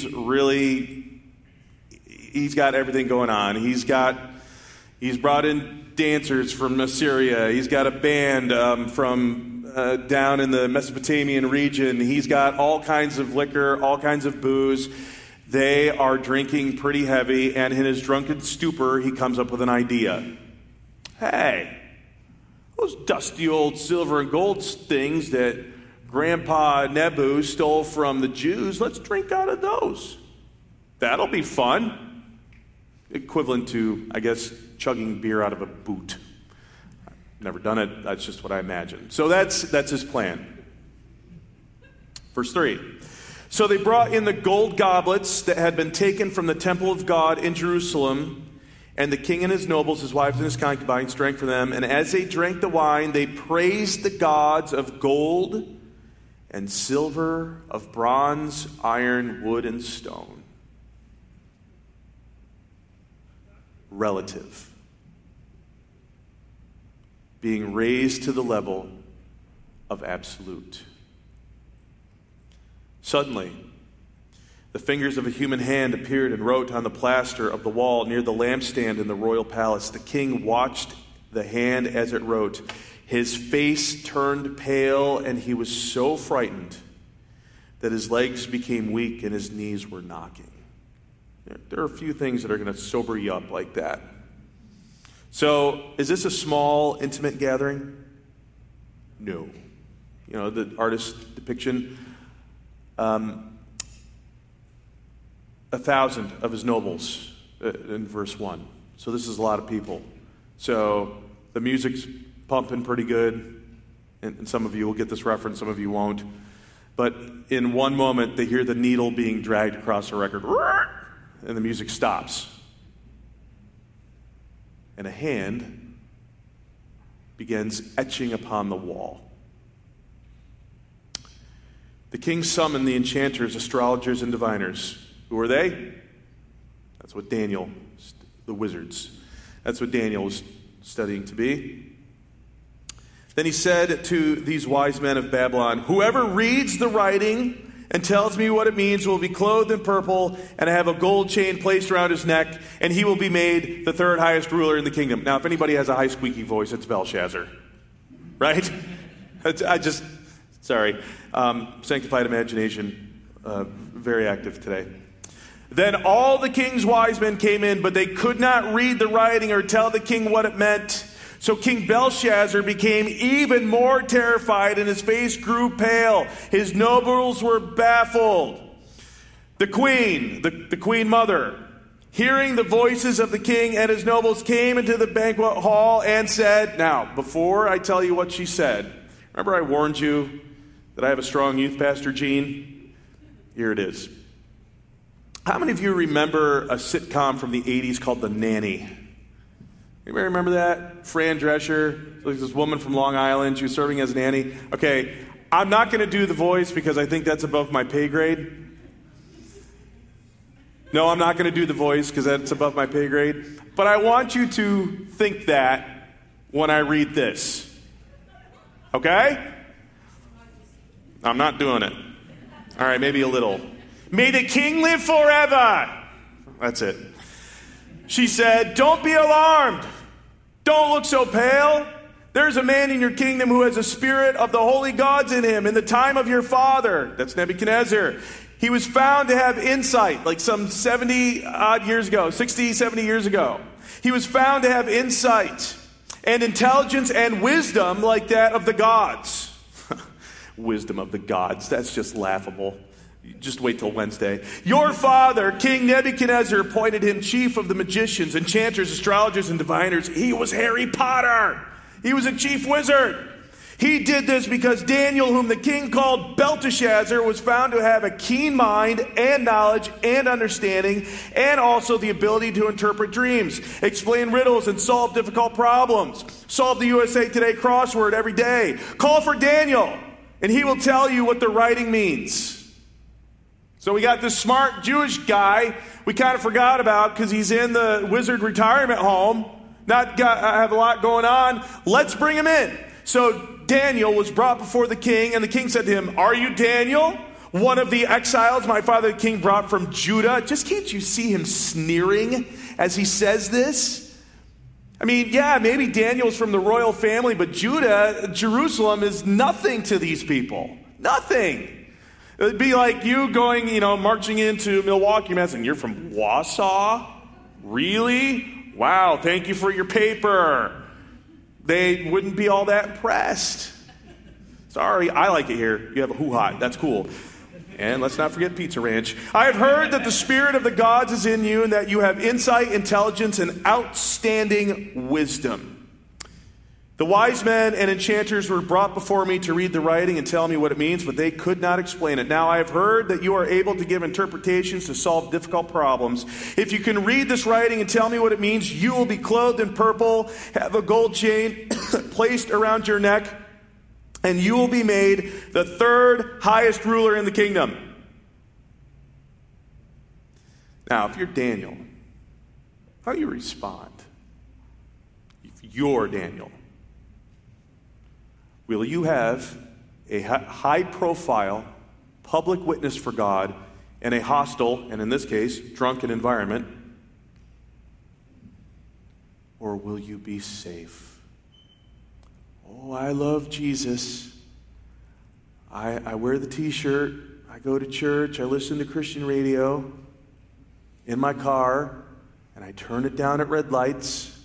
got everything going on. He's brought in dancers from Assyria. He's got a band from down in the Mesopotamian region. He's got all kinds of liquor, all kinds of booze. They are drinking pretty heavy, and in his drunken stupor, he comes up with an idea. Hey, those dusty old silver and gold things that Grandpa Nebu stole from the Jews. Let's drink out of those. That'll be fun. Equivalent to, I guess, chugging beer out of a boot. I've never done it. That's just what I imagine. So that's his plan. Verse 3. So they brought in the gold goblets that had been taken from the temple of God in Jerusalem, and the king and his nobles, his wives and his concubines, drank from them. And as they drank the wine, they praised the gods of gold and silver, of bronze, iron, wood, and stone. Relative. Being raised to the level of absolute. Suddenly, the fingers of a human hand appeared and wrote on the plaster of the wall near the lampstand in the royal palace. The king watched the hand as it wrote. His face turned pale, and he was so frightened that his legs became weak and his knees were knocking. There are a few things that are going to sober you up like that. So, is this a small, intimate gathering? No. You know, the artist's depiction. 1,000 of his nobles in verse 1. So this is a lot of people. So the music's pumping pretty good. And some of you will get this reference, some of you won't. But in one moment, they hear the needle being dragged across a record. And the music stops. And a hand begins etching upon the wall. The king summoned the enchanters, astrologers, and diviners. Who are they? That's what Daniel, the wizards. That's what Daniel was studying to be. Then he said to these wise men of Babylon, whoever reads the writing and tells me what it means will be clothed in purple and have a gold chain placed around his neck, and he will be made the third highest ruler in the kingdom. Now, if anybody has a high squeaky voice, it's Belshazzar. Right? Sorry. Sanctified imagination, very active today. Then all the king's wise men came in, but they could not read the writing or tell the king what it meant. So King Belshazzar became even more terrified, and his face grew pale. His nobles were baffled. The queen, the queen mother, hearing the voices of the king and his nobles, came into the banquet hall and said, now, before I tell you what she said, remember I warned you that I have a strong youth pastor gene? Here it is. How many of you remember a sitcom from the 80s called The Nanny? Anybody remember that? Fran Drescher, like this woman from Long Island. She was serving as a nanny. Okay, I'm not going to do the voice because I think that's above my pay grade. No, I'm not going to do the voice because that's above my pay grade. But I want you to think that when I read this. Okay? I'm not doing it. All right, maybe a little. May the king live forever. That's it. She said, don't be alarmed. Don't look so pale. There's a man in your kingdom who has a spirit of the holy gods in him. In the time of your father, that's Nebuchadnezzar, he was found to have insight, like some 70 years ago. He was found to have insight and intelligence and wisdom like that of the gods. Wisdom of the gods, that's just laughable. Just wait till Wednesday. Your father, King Nebuchadnezzar, appointed him chief of the magicians, enchanters, astrologers, and diviners. He was Harry Potter. He was a chief wizard. He did this because Daniel, whom the king called Belteshazzar, was found to have a keen mind and knowledge and understanding, and also the ability to interpret dreams, explain riddles, and solve difficult problems. Solve the USA Today crossword every day. Call for Daniel, and he will tell you what the writing means. So we got this smart Jewish guy we kind of forgot about because he's in the wizard retirement home, have a lot going on. Let's bring him in. So Daniel was brought before the king, and the king said to him, are you Daniel, one of the exiles my father the king brought from Judah? Just can't you see him sneering as he says this? I mean, yeah, maybe Daniel's from the royal family, but Jerusalem is nothing to these people. Nothing. It'd be like you going, marching into Milwaukee, Madison. You're from Wausau? Really? Wow, thank you for your paper. They wouldn't be all that impressed. Sorry, I like it here. You have a hoo-ha. That's cool. And let's not forget Pizza Ranch. I have heard that the spirit of the gods is in you and that you have insight, intelligence, and outstanding wisdom. The wise men and enchanters were brought before me to read the writing and tell me what it means, but they could not explain it. Now I have heard that you are able to give interpretations to solve difficult problems. If you can read this writing and tell me what it means, you will be clothed in purple, have a gold chain placed around your neck, and you will be made the third highest ruler in the kingdom. Now, if you're Daniel, how do you respond? If you're Daniel, will you have a high-profile public witness for God in a hostile, and in this case, drunken environment? Or will you be safe? Oh, I love Jesus. I wear the t-shirt. I go to church. I listen to Christian radio in my car, and I turn it down at red lights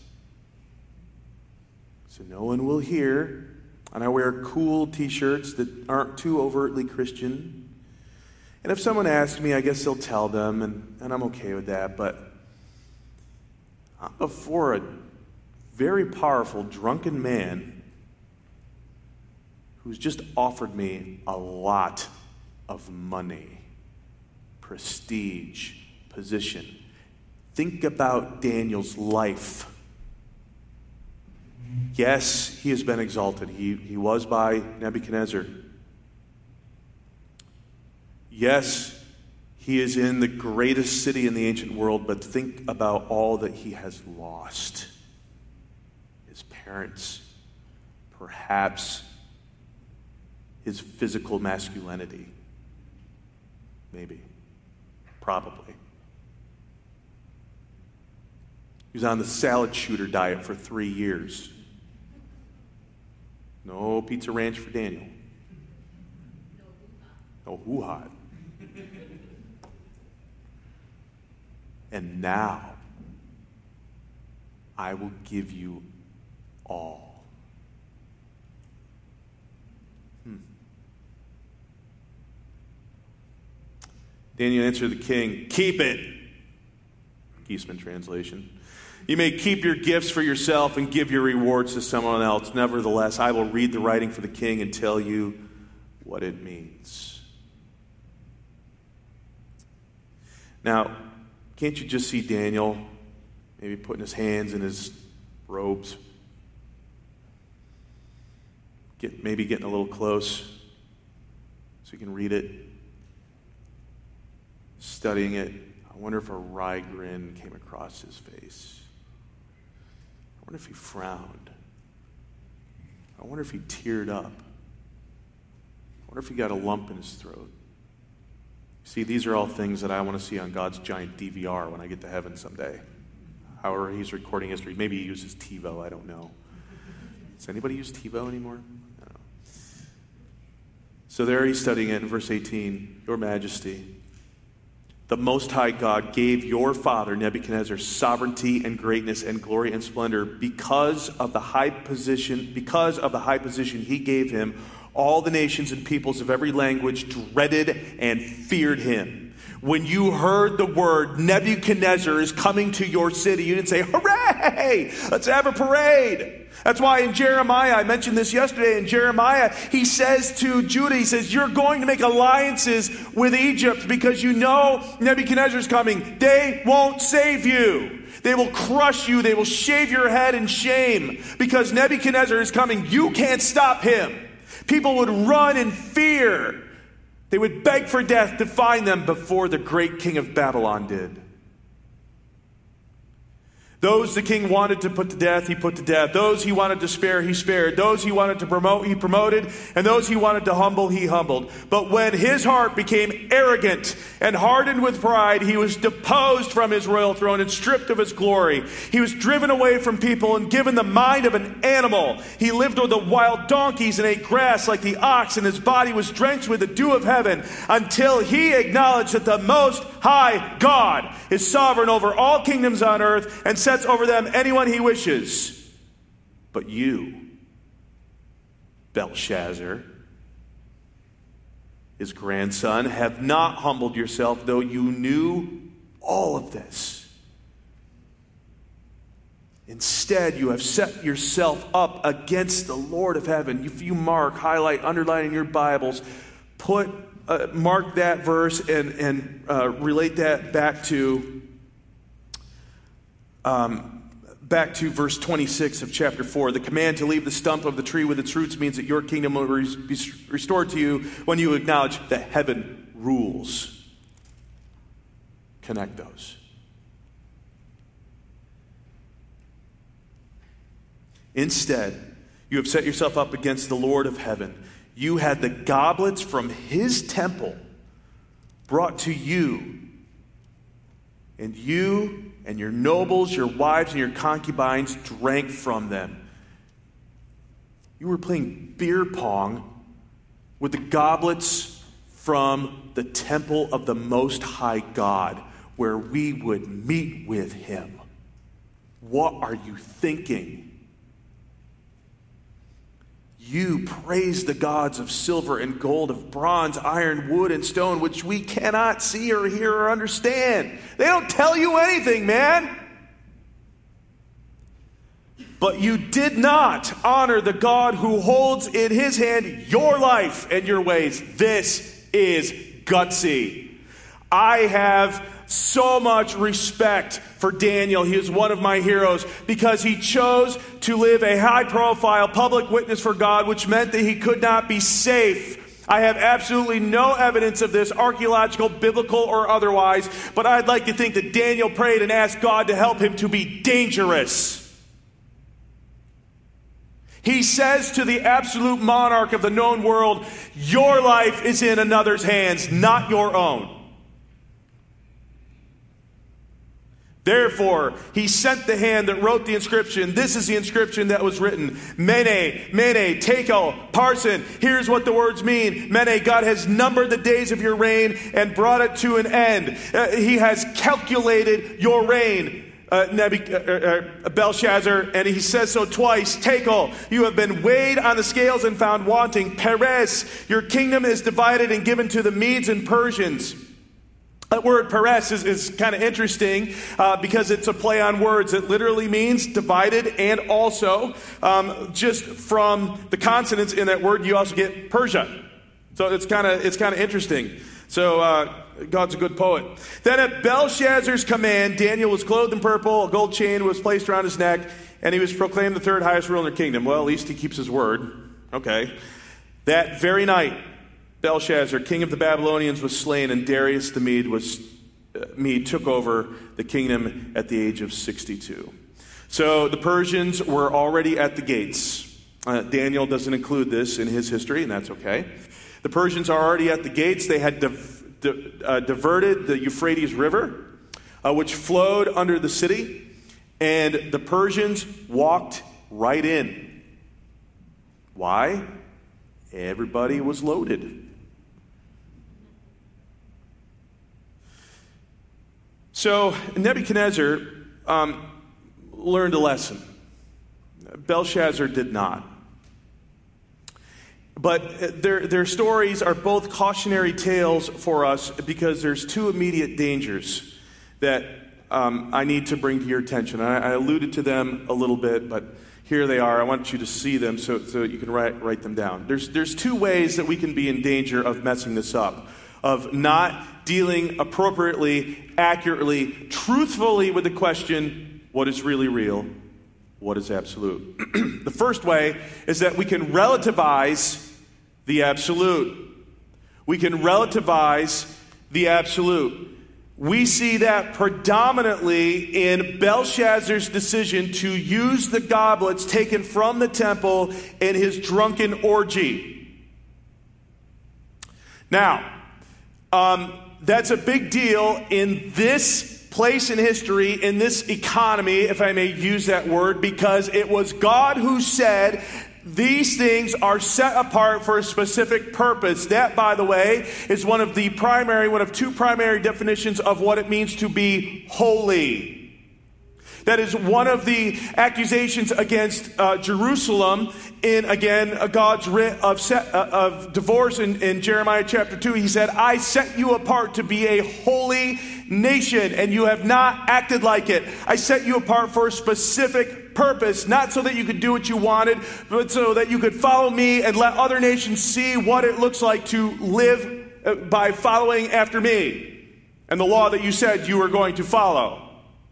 so no one will hear. And I wear cool t-shirts that aren't too overtly Christian. And if someone asks me, I guess they'll tell them, and I'm okay with that. But I'm before a very powerful drunken man who's just offered me a lot of money, prestige, position. Think about Daniel's life. Yes, he has been exalted. He was by Nebuchadnezzar. Yes, he is in the greatest city in the ancient world, but think about all that he has lost. His parents, perhaps his physical masculinity. Maybe. Probably. He was on the salad shooter diet for 3 years. No Pizza Ranch for Daniel. No hoo-ha. And now, I will give you all. Daniel answered the king, "Keep it." Geisman translation. "You may keep your gifts for yourself and give your rewards to someone else. Nevertheless, I will read the writing for the king and tell you what it means." Now, can't you just see Daniel maybe putting his hands in his robes? Maybe getting a little close so you can read it. Studying it. I wonder if a wry grin came across his face. I wonder if he frowned. I wonder if he teared up. I wonder if he got a lump in his throat. See, these are all things that I want to see on God's giant DVR when I get to heaven someday. However he's recording history. Maybe he uses TiVo, I don't know. Does anybody use TiVo anymore? I don't know. So there he's studying it in verse 18. "Your Majesty, the Most High God gave your father Nebuchadnezzar sovereignty and greatness and glory and splendor because of the high position he gave him. All the nations and peoples of every language dreaded and feared him. When you heard the word Nebuchadnezzar is coming to your city, you didn't say, 'Hooray! Let's have a parade.'" That's why in Jeremiah, I mentioned this yesterday, in Jeremiah, he says to Judah, he says, "You're going to make alliances with Egypt because you know Nebuchadnezzar's coming. They won't save you. They will crush you. They will shave your head in shame because Nebuchadnezzar is coming. You can't stop him." People would run in fear. They would beg for death to find them before the great king of Babylon did. Those the king wanted to put to death, he put to death. Those he wanted to spare, he spared. Those he wanted to promote, he promoted. And those he wanted to humble, he humbled. But when his heart became arrogant and hardened with pride, he was deposed from his royal throne and stripped of his glory. He was driven away from people and given the mind of an animal. He lived with the wild donkeys and ate grass like the ox, and his body was drenched with the dew of heaven until he acknowledged that the Most High God is sovereign over all kingdoms on earth and sets over them anyone he wishes. But you, Belshazzar, his grandson, have not humbled yourself, though you knew all of this. Instead, you have set yourself up against the Lord of heaven. If you mark, highlight, underline in your Bibles, mark that verse and relate that back to verse 26 of chapter 4. The command to leave the stump of the tree with its roots means that your kingdom will be restored to you when you acknowledge that heaven rules. Connect those. Instead, you have set yourself up against the Lord of heaven. You had the goblets from his temple brought to you, and you and your nobles, your wives, and your concubines drank from them. You were playing beer pong with the goblets from the temple of the Most High God, where we would meet with him. What are you thinking? You praise the gods of silver and gold, of bronze, iron, wood, and stone, which we cannot see or hear or understand. They don't tell you anything, man. But you did not honor the God who holds in his hand your life and your ways. This is gutsy. I have so much respect for Daniel. He is one of my heroes because he chose to live a high-profile public witness for God, which meant that he could not be safe. I have absolutely no evidence of this, archaeological, biblical, or otherwise, but I'd like to think that Daniel prayed and asked God to help him to be dangerous. He says to the absolute monarch of the known world, your life is in another's hands, not your own. Therefore, he sent the hand that wrote the inscription. This is the inscription that was written. Mene, Mene, Tekel, Parsin. Here's what the words mean. Mene, God has numbered the days of your reign and brought it to an end. He has calculated your reign, Belshazzar, and he says so twice. Tekel, you have been weighed on the scales and found wanting. Peres, your kingdom is divided and given to the Medes and Persians. That word Peres is kind of interesting because it's a play on words. It literally means divided, and also just from the consonants in that word, you also get Persia. So it's kind of interesting. So God's a good poet. Then at Belshazzar's command, Daniel was clothed in purple, a gold chain was placed around his neck, and he was proclaimed the third highest ruler in the kingdom. Well, at least he keeps his word. Okay. That very night, Belshazzar, king of the Babylonians, was slain, and Darius the Mede took over the kingdom at the age of 62. So the Persians were already at the gates. Daniel doesn't include this in his history, and that's okay. The Persians are already at the gates. They had diverted the Euphrates River, which flowed under the city, and the Persians walked right in. Why? Everybody was loaded. So Nebuchadnezzar learned a lesson. Belshazzar did not. But their stories are both cautionary tales for us because there's two immediate dangers that I need to bring to your attention. I alluded to them a little bit, but here they are. I want you to see them so you can write them down. There's two ways that we can be in danger of messing this up, of not dealing appropriately, accurately, truthfully with the question, what is really real? What is absolute? The first way is that we can relativize the absolute. We can relativize the absolute. We see that predominantly in Belshazzar's decision to use the goblets taken from the temple in his drunken orgy. Now, that's a big deal in this place in history, in this economy, if I may use that word, because it was God who said, these things are set apart for a specific purpose. That, by the way, is one of two primary definitions of what it means to be holy. That is one of the accusations against Jerusalem in, again, God's writ of divorce in Jeremiah chapter 2. He said, I set you apart to be a holy nation, and you have not acted like it. I set you apart for a specific purpose, not so that you could do what you wanted, but so that you could follow me and let other nations see what it looks like to live by following after me and the law that you said you were going to follow.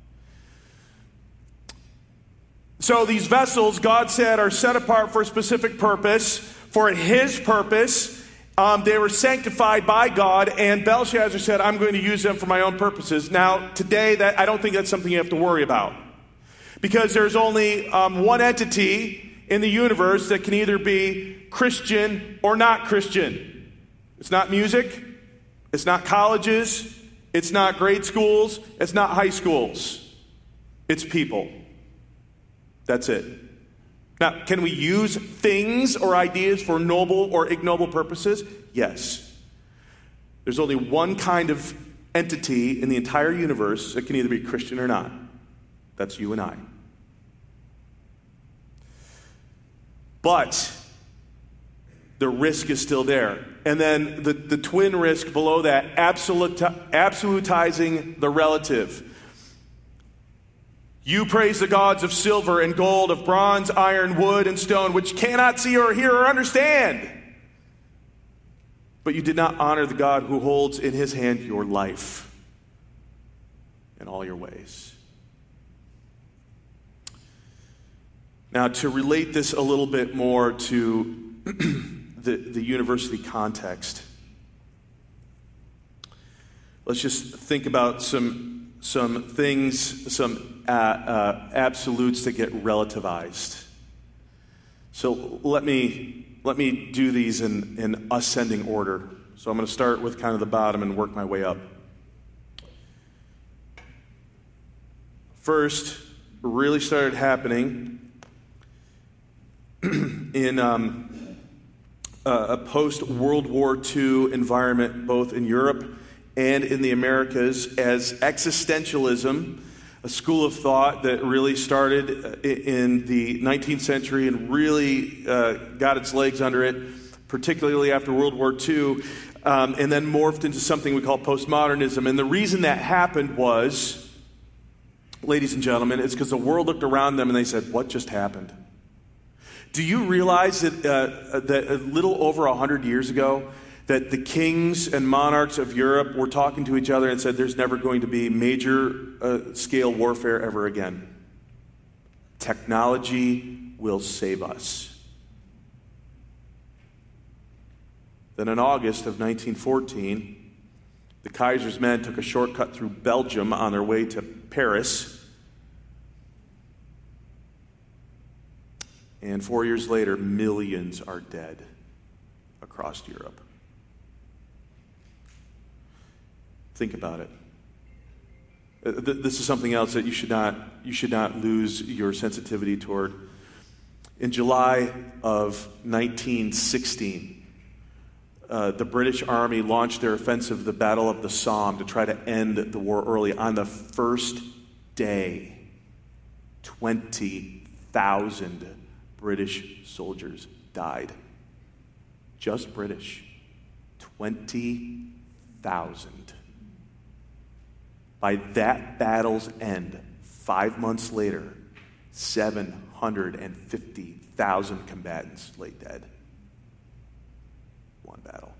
So these vessels, God said, are set apart for a specific purpose, for His purpose. They were sanctified by God, and Belshazzar said, I'm going to use them for my own purposes. Now, today, I don't think that's something you have to worry about, because there's only one entity in the universe that can either be Christian or not Christian. It's not music, it's not colleges, it's not grade schools, it's not high schools. It's people. That's it. Now, can we use things or ideas for noble or ignoble purposes? Yes. There's only one kind of entity in the entire universe that can either be Christian or not. That's you and I. But the risk is still there. And then the twin risk below that, absolutizing the relative. You praise the gods of silver and gold, of bronze, iron, wood, and stone, which cannot see or hear or understand. But you did not honor the God who holds in His hand your life and all your ways. Now, to relate this a little bit more to the university context, let's just think about some things, some absolutes that get relativized. So let me do these in ascending order. So I'm going to start with kind of the bottom and work my way up. First, really started happening in a post-World War II environment, both in Europe and in the Americas, as existentialism, a school of thought that really started in the 19th century and really got its legs under it, particularly after World War II, and then morphed into something we call postmodernism. And the reason that happened was, ladies and gentlemen, it's because the world looked around them and they said, what just happened? Do you realize that a little over 100 years ago, that the kings and monarchs of Europe were talking to each other and said there's never going to be major scale warfare ever again? Technology will save us. Then in August of 1914, the Kaiser's men took a shortcut through Belgium on their way to Paris. And 4 years later, millions are dead across Europe. Think about it. This is something else that you should not lose your sensitivity toward. In July of 1916, the British Army launched their offensive, the Battle of the Somme, to try to end the war early. On the first day, 20,000 British soldiers died. Just British. 20,000. By that battle's end, 5 months later, 750,000 combatants lay dead. One battle.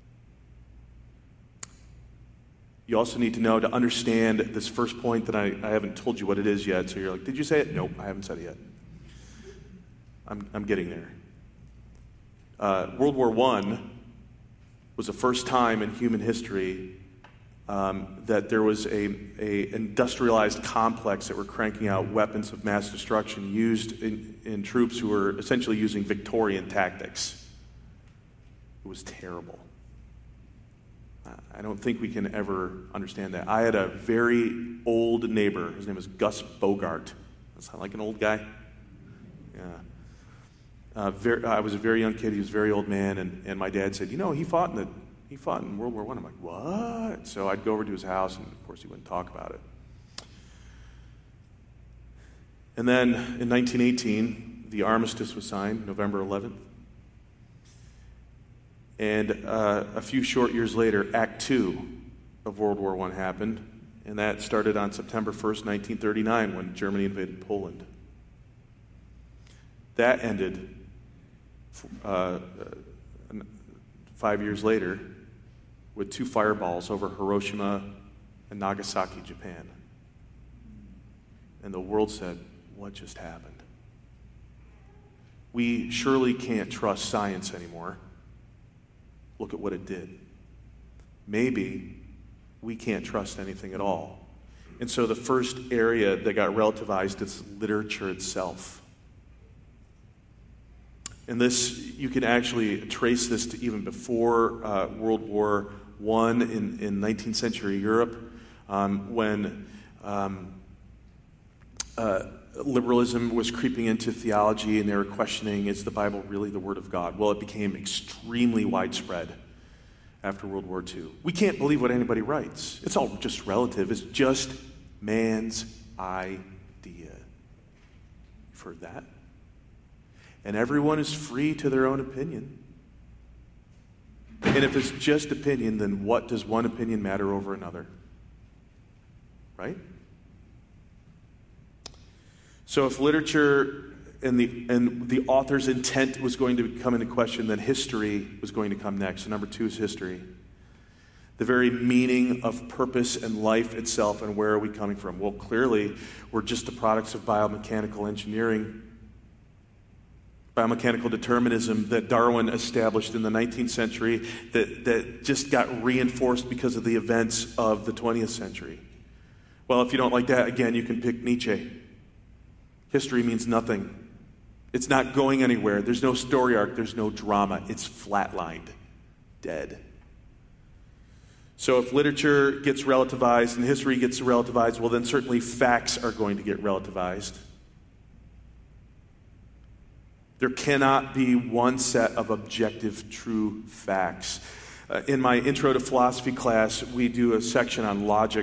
You also need to know, to understand this first point that I haven't told you what it is yet, so you're like, did you say it? Nope, I haven't said it yet. I'm getting there. World War I was the first time in human history that there was a industrialized complex that were cranking out weapons of mass destruction used in troops who were essentially using Victorian tactics. It was terrible. I don't think we can ever understand that. I had a very old neighbor. His name was Gus Bogart. Does that sound like an old guy? Yeah. I was a very young kid. He was a very old man, and my dad said, he fought in World War I. I'm like, what? So I'd go over to his house, and of course he wouldn't talk about it. And then in 1918, the armistice was signed, November 11th. And a few short years later, Act 2 of World War I happened, and that started on September 1st, 1939, when Germany invaded Poland. That ended 5 years later with 2 fireballs over Hiroshima and Nagasaki, Japan. And the world said, what just happened? We surely can't trust science anymore. Look at what it did. Maybe we can't trust anything at all. And so the first area that got relativized is literature itself. And this, you can actually trace this to even before World War I in 19th century Europe, when liberalism was creeping into theology and they were questioning, is the Bible really the Word of God? Well, it became extremely widespread after World War II. We can't believe what anybody writes. It's all just relative. It's just man's idea. You've heard that? And everyone is free to their own opinion. And if it's just opinion, then what does one opinion matter over another? Right? So if literature and the author's intent was going to come into question, then history was going to come next. So number 2 is history. The very meaning of purpose and life itself, and where are we coming from? Well, clearly, we're just the products of biomechanical engineering, biomechanical determinism that Darwin established in the 19th century that just got reinforced because of the events of the 20th century. Well, if you don't like that, again, you can pick Nietzsche. History means nothing. It's not going anywhere. There's no story arc. There's no drama. It's flatlined, dead. So if literature gets relativized and history gets relativized, well, then certainly facts are going to get relativized. There cannot be one set of objective, true facts. In my Intro to Philosophy class, we do a section on logic,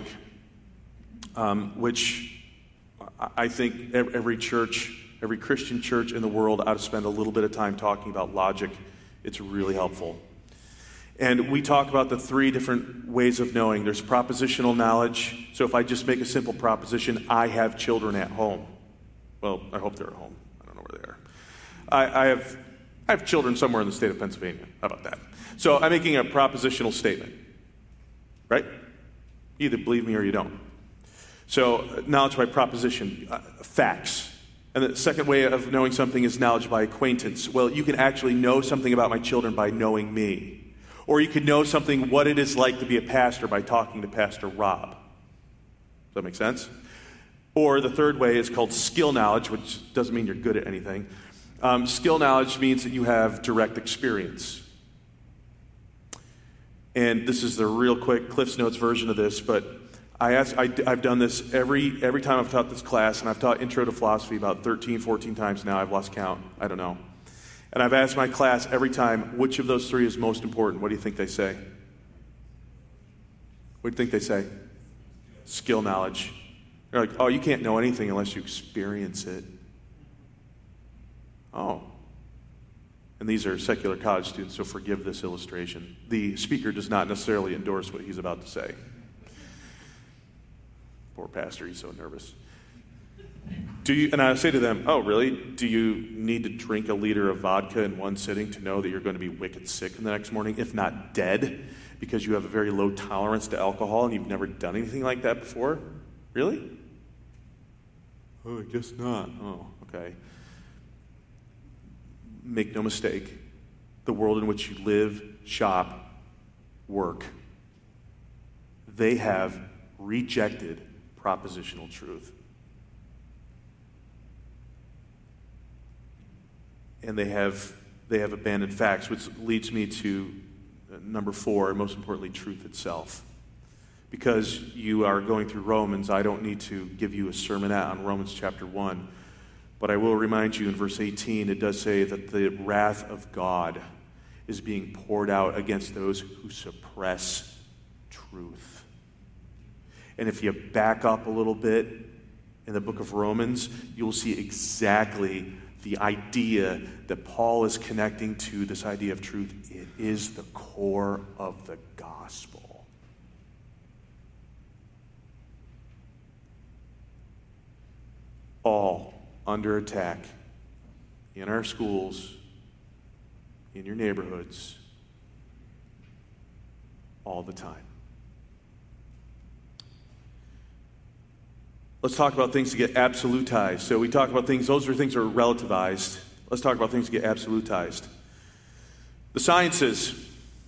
which I think every church, every Christian church in the world ought to spend a little bit of time talking about logic. It's really helpful. And we talk about the 3 different ways of knowing. There's propositional knowledge. So if I just make a simple proposition, I have children at home. Well, I hope they're at home. I don't know where they are. I have children somewhere in the state of Pennsylvania. How about that? So I'm making a propositional statement, right? You either believe me or you don't. So knowledge by proposition, facts. And the second way of knowing something is knowledge by acquaintance. Well, you can actually know something about my children by knowing me. Or you could know something, what it is like to be a pastor, by talking to Pastor Rob. Does that make sense? Or the third way is called skill knowledge, which doesn't mean you're good at anything. Skill knowledge means that you have direct experience. And this is the real quick Cliff's Notes version of this, but I've done this every time I've taught this class, and I've taught Intro to Philosophy about 13, 14 times now. I've lost count. I don't know. And I've asked my class every time, which of those 3 is most important? What do you think they say? What do you think they say? Skill knowledge. They're like, oh, you can't know anything unless you experience it. Oh. And these are secular college students, so forgive this illustration. The speaker does not necessarily endorse what he's about to say. Poor pastor, he's so nervous. And I say to them, oh, really? Do you need to drink a liter of vodka in one sitting to know that you're going to be wicked sick the next morning, if not dead, because you have a very low tolerance to alcohol and you've never done anything like that before? Really? Oh, I guess not. Oh, okay. Make no mistake, the world in which you live, shop, work, they have rejected propositional truth. And they have abandoned facts, which leads me to number 4, and most importantly, truth itself. Because you are going through Romans, I don't need to give you a sermonette on Romans chapter 1, but I will remind you in verse 18, it does say that the wrath of God is being poured out against those who suppress truth. And if you back up a little bit in the book of Romans, you'll see exactly the idea that Paul is connecting to this idea of truth. It is the core of the gospel. All under attack in our schools, in your neighborhoods, all the time. Let's talk about things that get absolutized. So we talk about things, those are things that are relativized. Let's talk about things that get absolutized. The sciences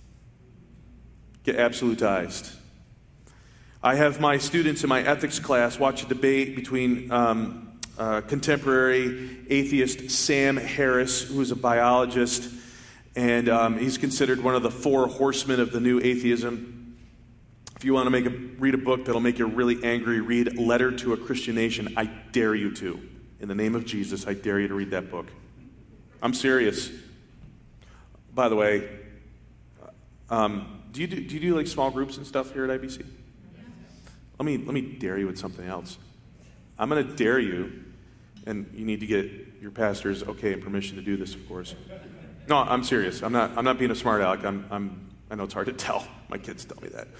get absolutized. I have my students in my ethics class watch a debate between contemporary atheist Sam Harris, who is a biologist, and he's considered one of the four horsemen of the new atheism. If you want to read a book that'll make you really angry, read Letter to a Christian Nation. I dare you to. In the name of Jesus, I dare you to read that book. I'm serious. By the way, do you do like small groups and stuff here at IBC? Let me dare you with something else. I'm going to dare you, and you need to get your pastor's okay and permission to do this, of course. No, I'm serious. I'm not being a smart aleck. I know it's hard to tell. My kids tell me that.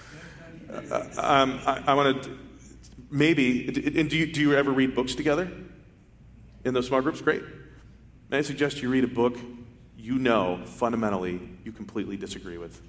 I want to maybe. And do you ever read books together in those small groups? Great. May I suggest you read a book you know fundamentally you completely disagree with?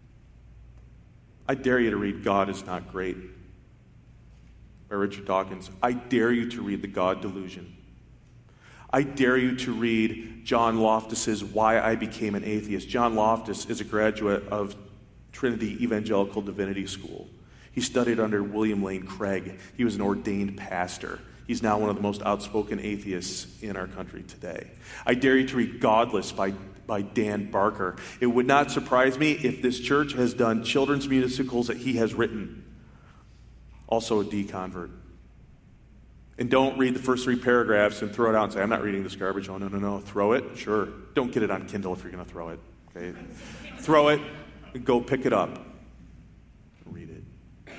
I dare you to read God is Not Great by Richard Dawkins. I dare you to read The God Delusion. I dare you to read John Loftus's Why I Became an Atheist. John Loftus is a graduate of Trinity Evangelical Divinity School. He studied under William Lane Craig. He was an ordained pastor. He's now one of the most outspoken atheists in our country today. I dare you to read Godless by Dan Barker. It would not surprise me if this church has done children's musicals that he has written. Also a deconvert. And don't read the first 3 paragraphs and throw it out and say, I'm not reading this garbage. Oh, no. Throw it? Sure. Don't get it on Kindle if you're going to throw it. Okay? Throw it and go pick it up. Read it.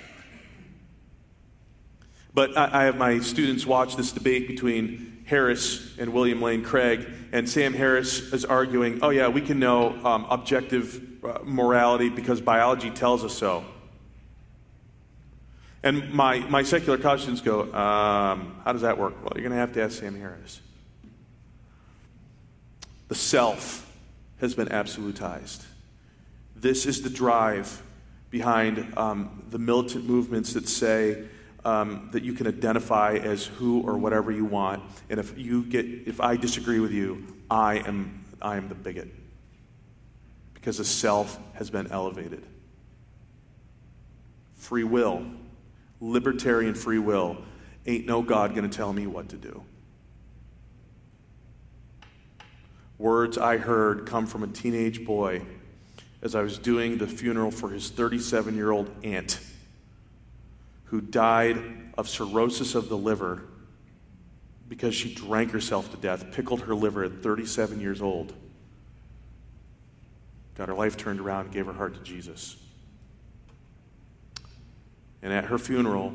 But I have my students watch this debate between Harris and William Lane Craig, and Sam Harris is arguing, oh yeah, we can know objective morality because biology tells us so. And my secular college students go, how does that work? Well, you're going to ask Sam Harris. The self has been absolutized. This is the drive behind the militant movements that say that you can identify as who or whatever you want, and if I disagree with you, I am the bigot, because the self has been elevated. Free will, libertarian free will, ain't no God going to tell me what to do. Words I heard come from a teenage boy as I was doing the funeral for his 37-year-old aunt who died of cirrhosis of the liver because she drank herself to death, pickled her liver at 37 years old, got her life turned around, gave her heart to Jesus. And at her funeral,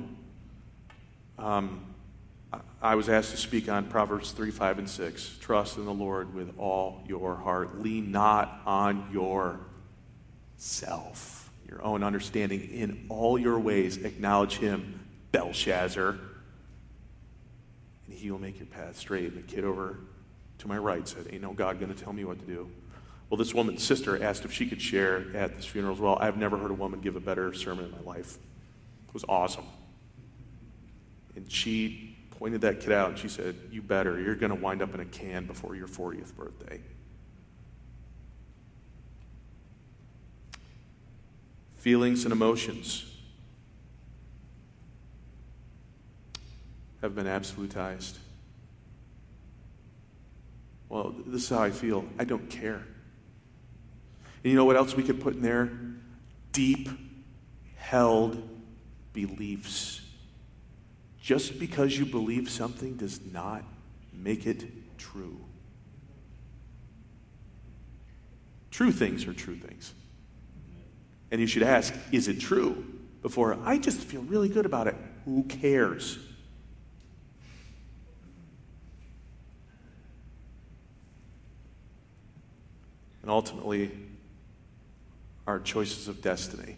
I was asked to speak on Proverbs 3, 5, and 6. Trust in the Lord with all your heart. Lean not on yourself, your own understanding. In all your ways, acknowledge him, Belshazzar, and he will make your path straight. And the kid over to my right said, ain't no God going to tell me what to do. Well, this woman's sister asked if she could share at this funeral as well. I've never heard a woman give a better sermon in my life. It was awesome. And she pointed that kid out and she said, you better. You're going to wind up in a can before your 40th birthday. Feelings and emotions have been absolutized. Well, this is how I feel. I don't care. And you know what else we could put in there? Deep held beliefs. Just because you believe something does not make it true. True things are true things. And you should ask, is it true? Before, I just feel really good about it. Who cares? And ultimately, our choices of destiny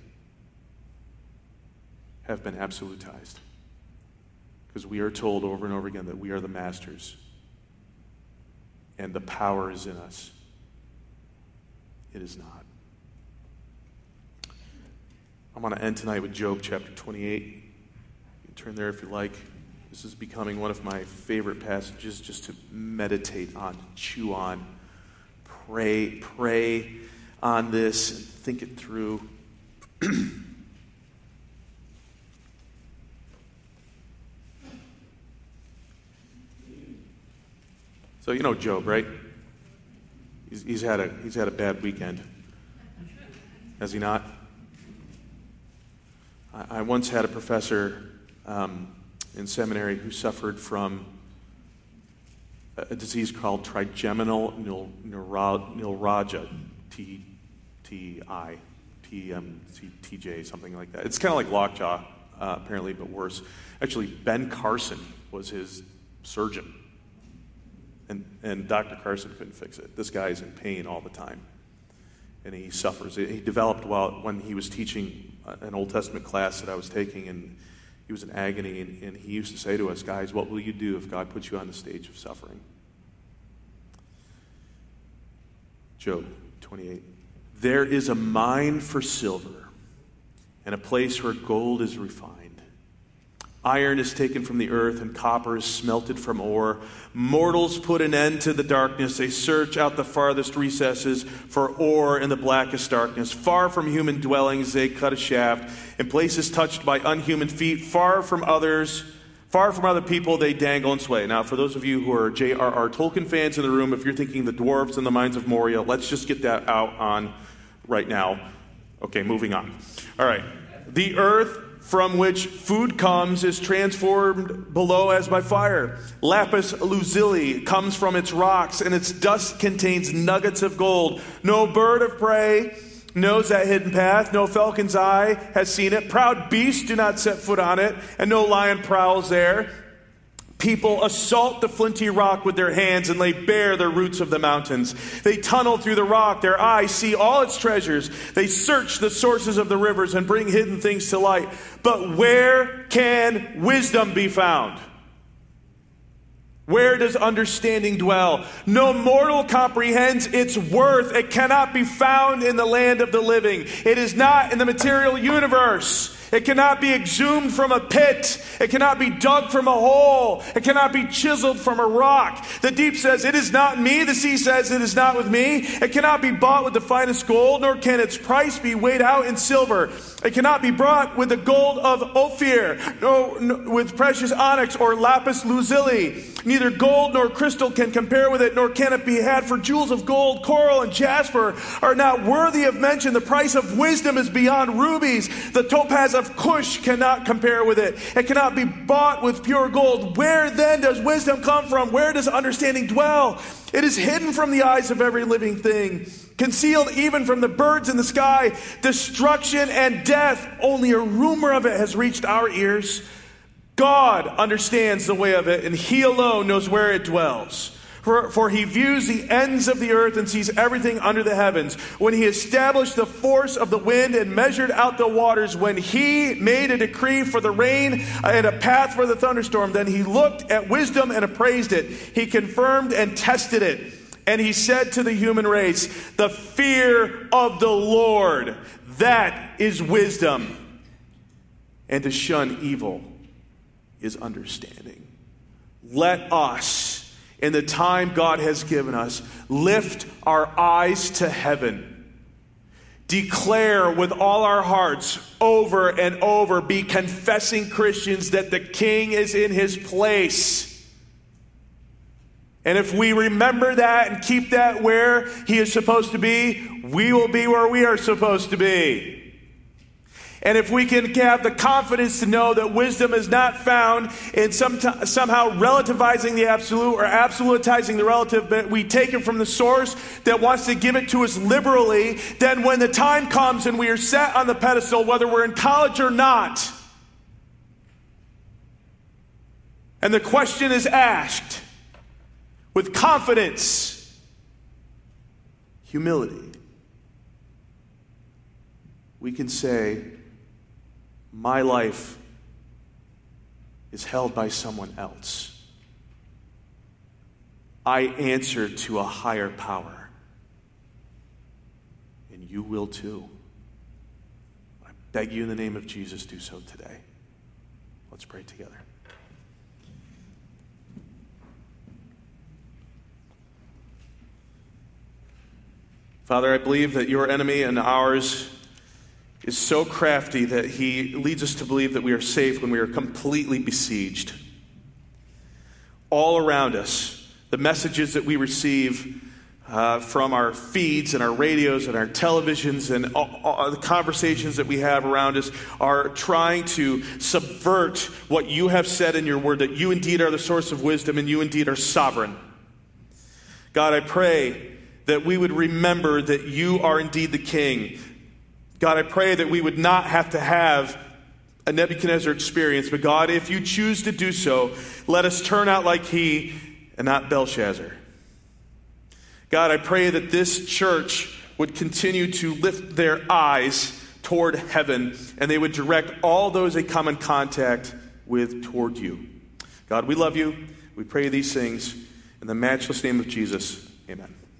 have been absolutized. Because we are told over and over again that we are the masters. And the power is in us. It is not. I'm going to end tonight with Job chapter 28. You can turn there if you like. This is becoming one of my favorite passages just to meditate on, chew on, pray on this, and think it through. So you know Job, right? He's had a bad weekend. Has he not? I once had a professor in seminary who suffered from a disease called trigeminal neuralgia, TJ, something like that. It's kind of like lockjaw, apparently, but worse. Actually, Ben Carson was his surgeon. And Dr. Carson couldn't fix it. This guy is in pain all the time. And he suffers. He developed when he was teaching an Old Testament class that I was taking, and he was in agony, and he used to say to us, guys, what will you do if God puts you on the stage of suffering? Job 28. There is a mine for silver, and a place where gold is refined. Iron is taken from the earth, and copper is smelted from ore. Mortals put an end to the darkness. They search out the farthest recesses for ore in the blackest darkness. Far from human dwellings, they cut a shaft. In places touched by unhuman feet, far from other people, they dangle and sway. Now, for those of you who are J.R.R. Tolkien fans in the room, if you're thinking the dwarves and the mines of Moria, let's just get that out on right now. Okay, moving on. All right. The earth from which food comes is transformed below as by fire. Lapis lazuli comes from its rocks, and its dust contains nuggets of gold. No bird of prey knows that hidden path. No falcon's eye has seen it. Proud beasts do not set foot on it, and no lion prowls there. People assault the flinty rock with their hands and lay bare the roots of the mountains. They tunnel through the rock. Their eyes see all its treasures. They search the sources of the rivers and bring hidden things to light. But where can wisdom be found? Where does understanding dwell? No mortal comprehends its worth. It cannot be found in the land of the living. It is not in the material universe. It cannot be exhumed from a pit. It cannot be dug from a hole. It cannot be chiseled from a rock. The deep says, it is not me. The sea says, it is not with me. It cannot be bought with the finest gold, nor can its price be weighed out in silver. It cannot be brought with the gold of Ophir, no, with precious onyx or lapis lazuli. Neither gold nor crystal can compare with it, nor can it be had, for jewels of gold, coral, and jasper are not worthy of mention. The price of wisdom is beyond rubies. The topaz of Cush cannot compare with it. It cannot be bought with pure gold. Where then does wisdom come from? Where does understanding dwell? It is hidden from the eyes of every living thing, concealed even from the birds in the sky. Destruction and death, only a rumor of it has reached our ears. God understands the way of it, and He alone knows where it dwells. For He views the ends of the earth and sees everything under the heavens. When He established the force of the wind and measured out the waters, when He made a decree for the rain and a path for the thunderstorm, then He looked at wisdom and appraised it. He confirmed and tested it. And He said to the human race, the fear of the Lord, that is wisdom. And to shun evil is understanding. Let us, in the time God has given us, lift our eyes to heaven. Declare with all our hearts over and over, be confessing Christians that the King is in His place. And if we remember that and keep that where He is supposed to be, we will be where we are supposed to be. And if we can have the confidence to know that wisdom is not found in somehow relativizing the absolute or absolutizing the relative, but we take it from the source that wants to give it to us liberally, then when the time comes and we are set on the pedestal, whether we're in college or not, and the question is asked with confidence, humility, we can say, my life is held by someone else. I answer to a higher power. And you will too. I beg you in the name of Jesus, do so today. Let's pray together. Father, I believe that your enemy and ours is so crafty that he leads us to believe that we are safe when we are completely besieged. All around us, the messages that we receive from our feeds and our radios and our televisions and all the conversations that we have around us are trying to subvert what you have said in your word, that you indeed are the source of wisdom and you indeed are sovereign. God, I pray that we would remember that you are indeed the king. God, I pray that we would not have to have a Nebuchadnezzar experience, but God, if you choose to do so, let us turn out like he and not Belshazzar. God, I pray that this church would continue to lift their eyes toward heaven, and they would direct all those they come in contact with toward you. God, we love you. We pray these things in the matchless name of Jesus. Amen.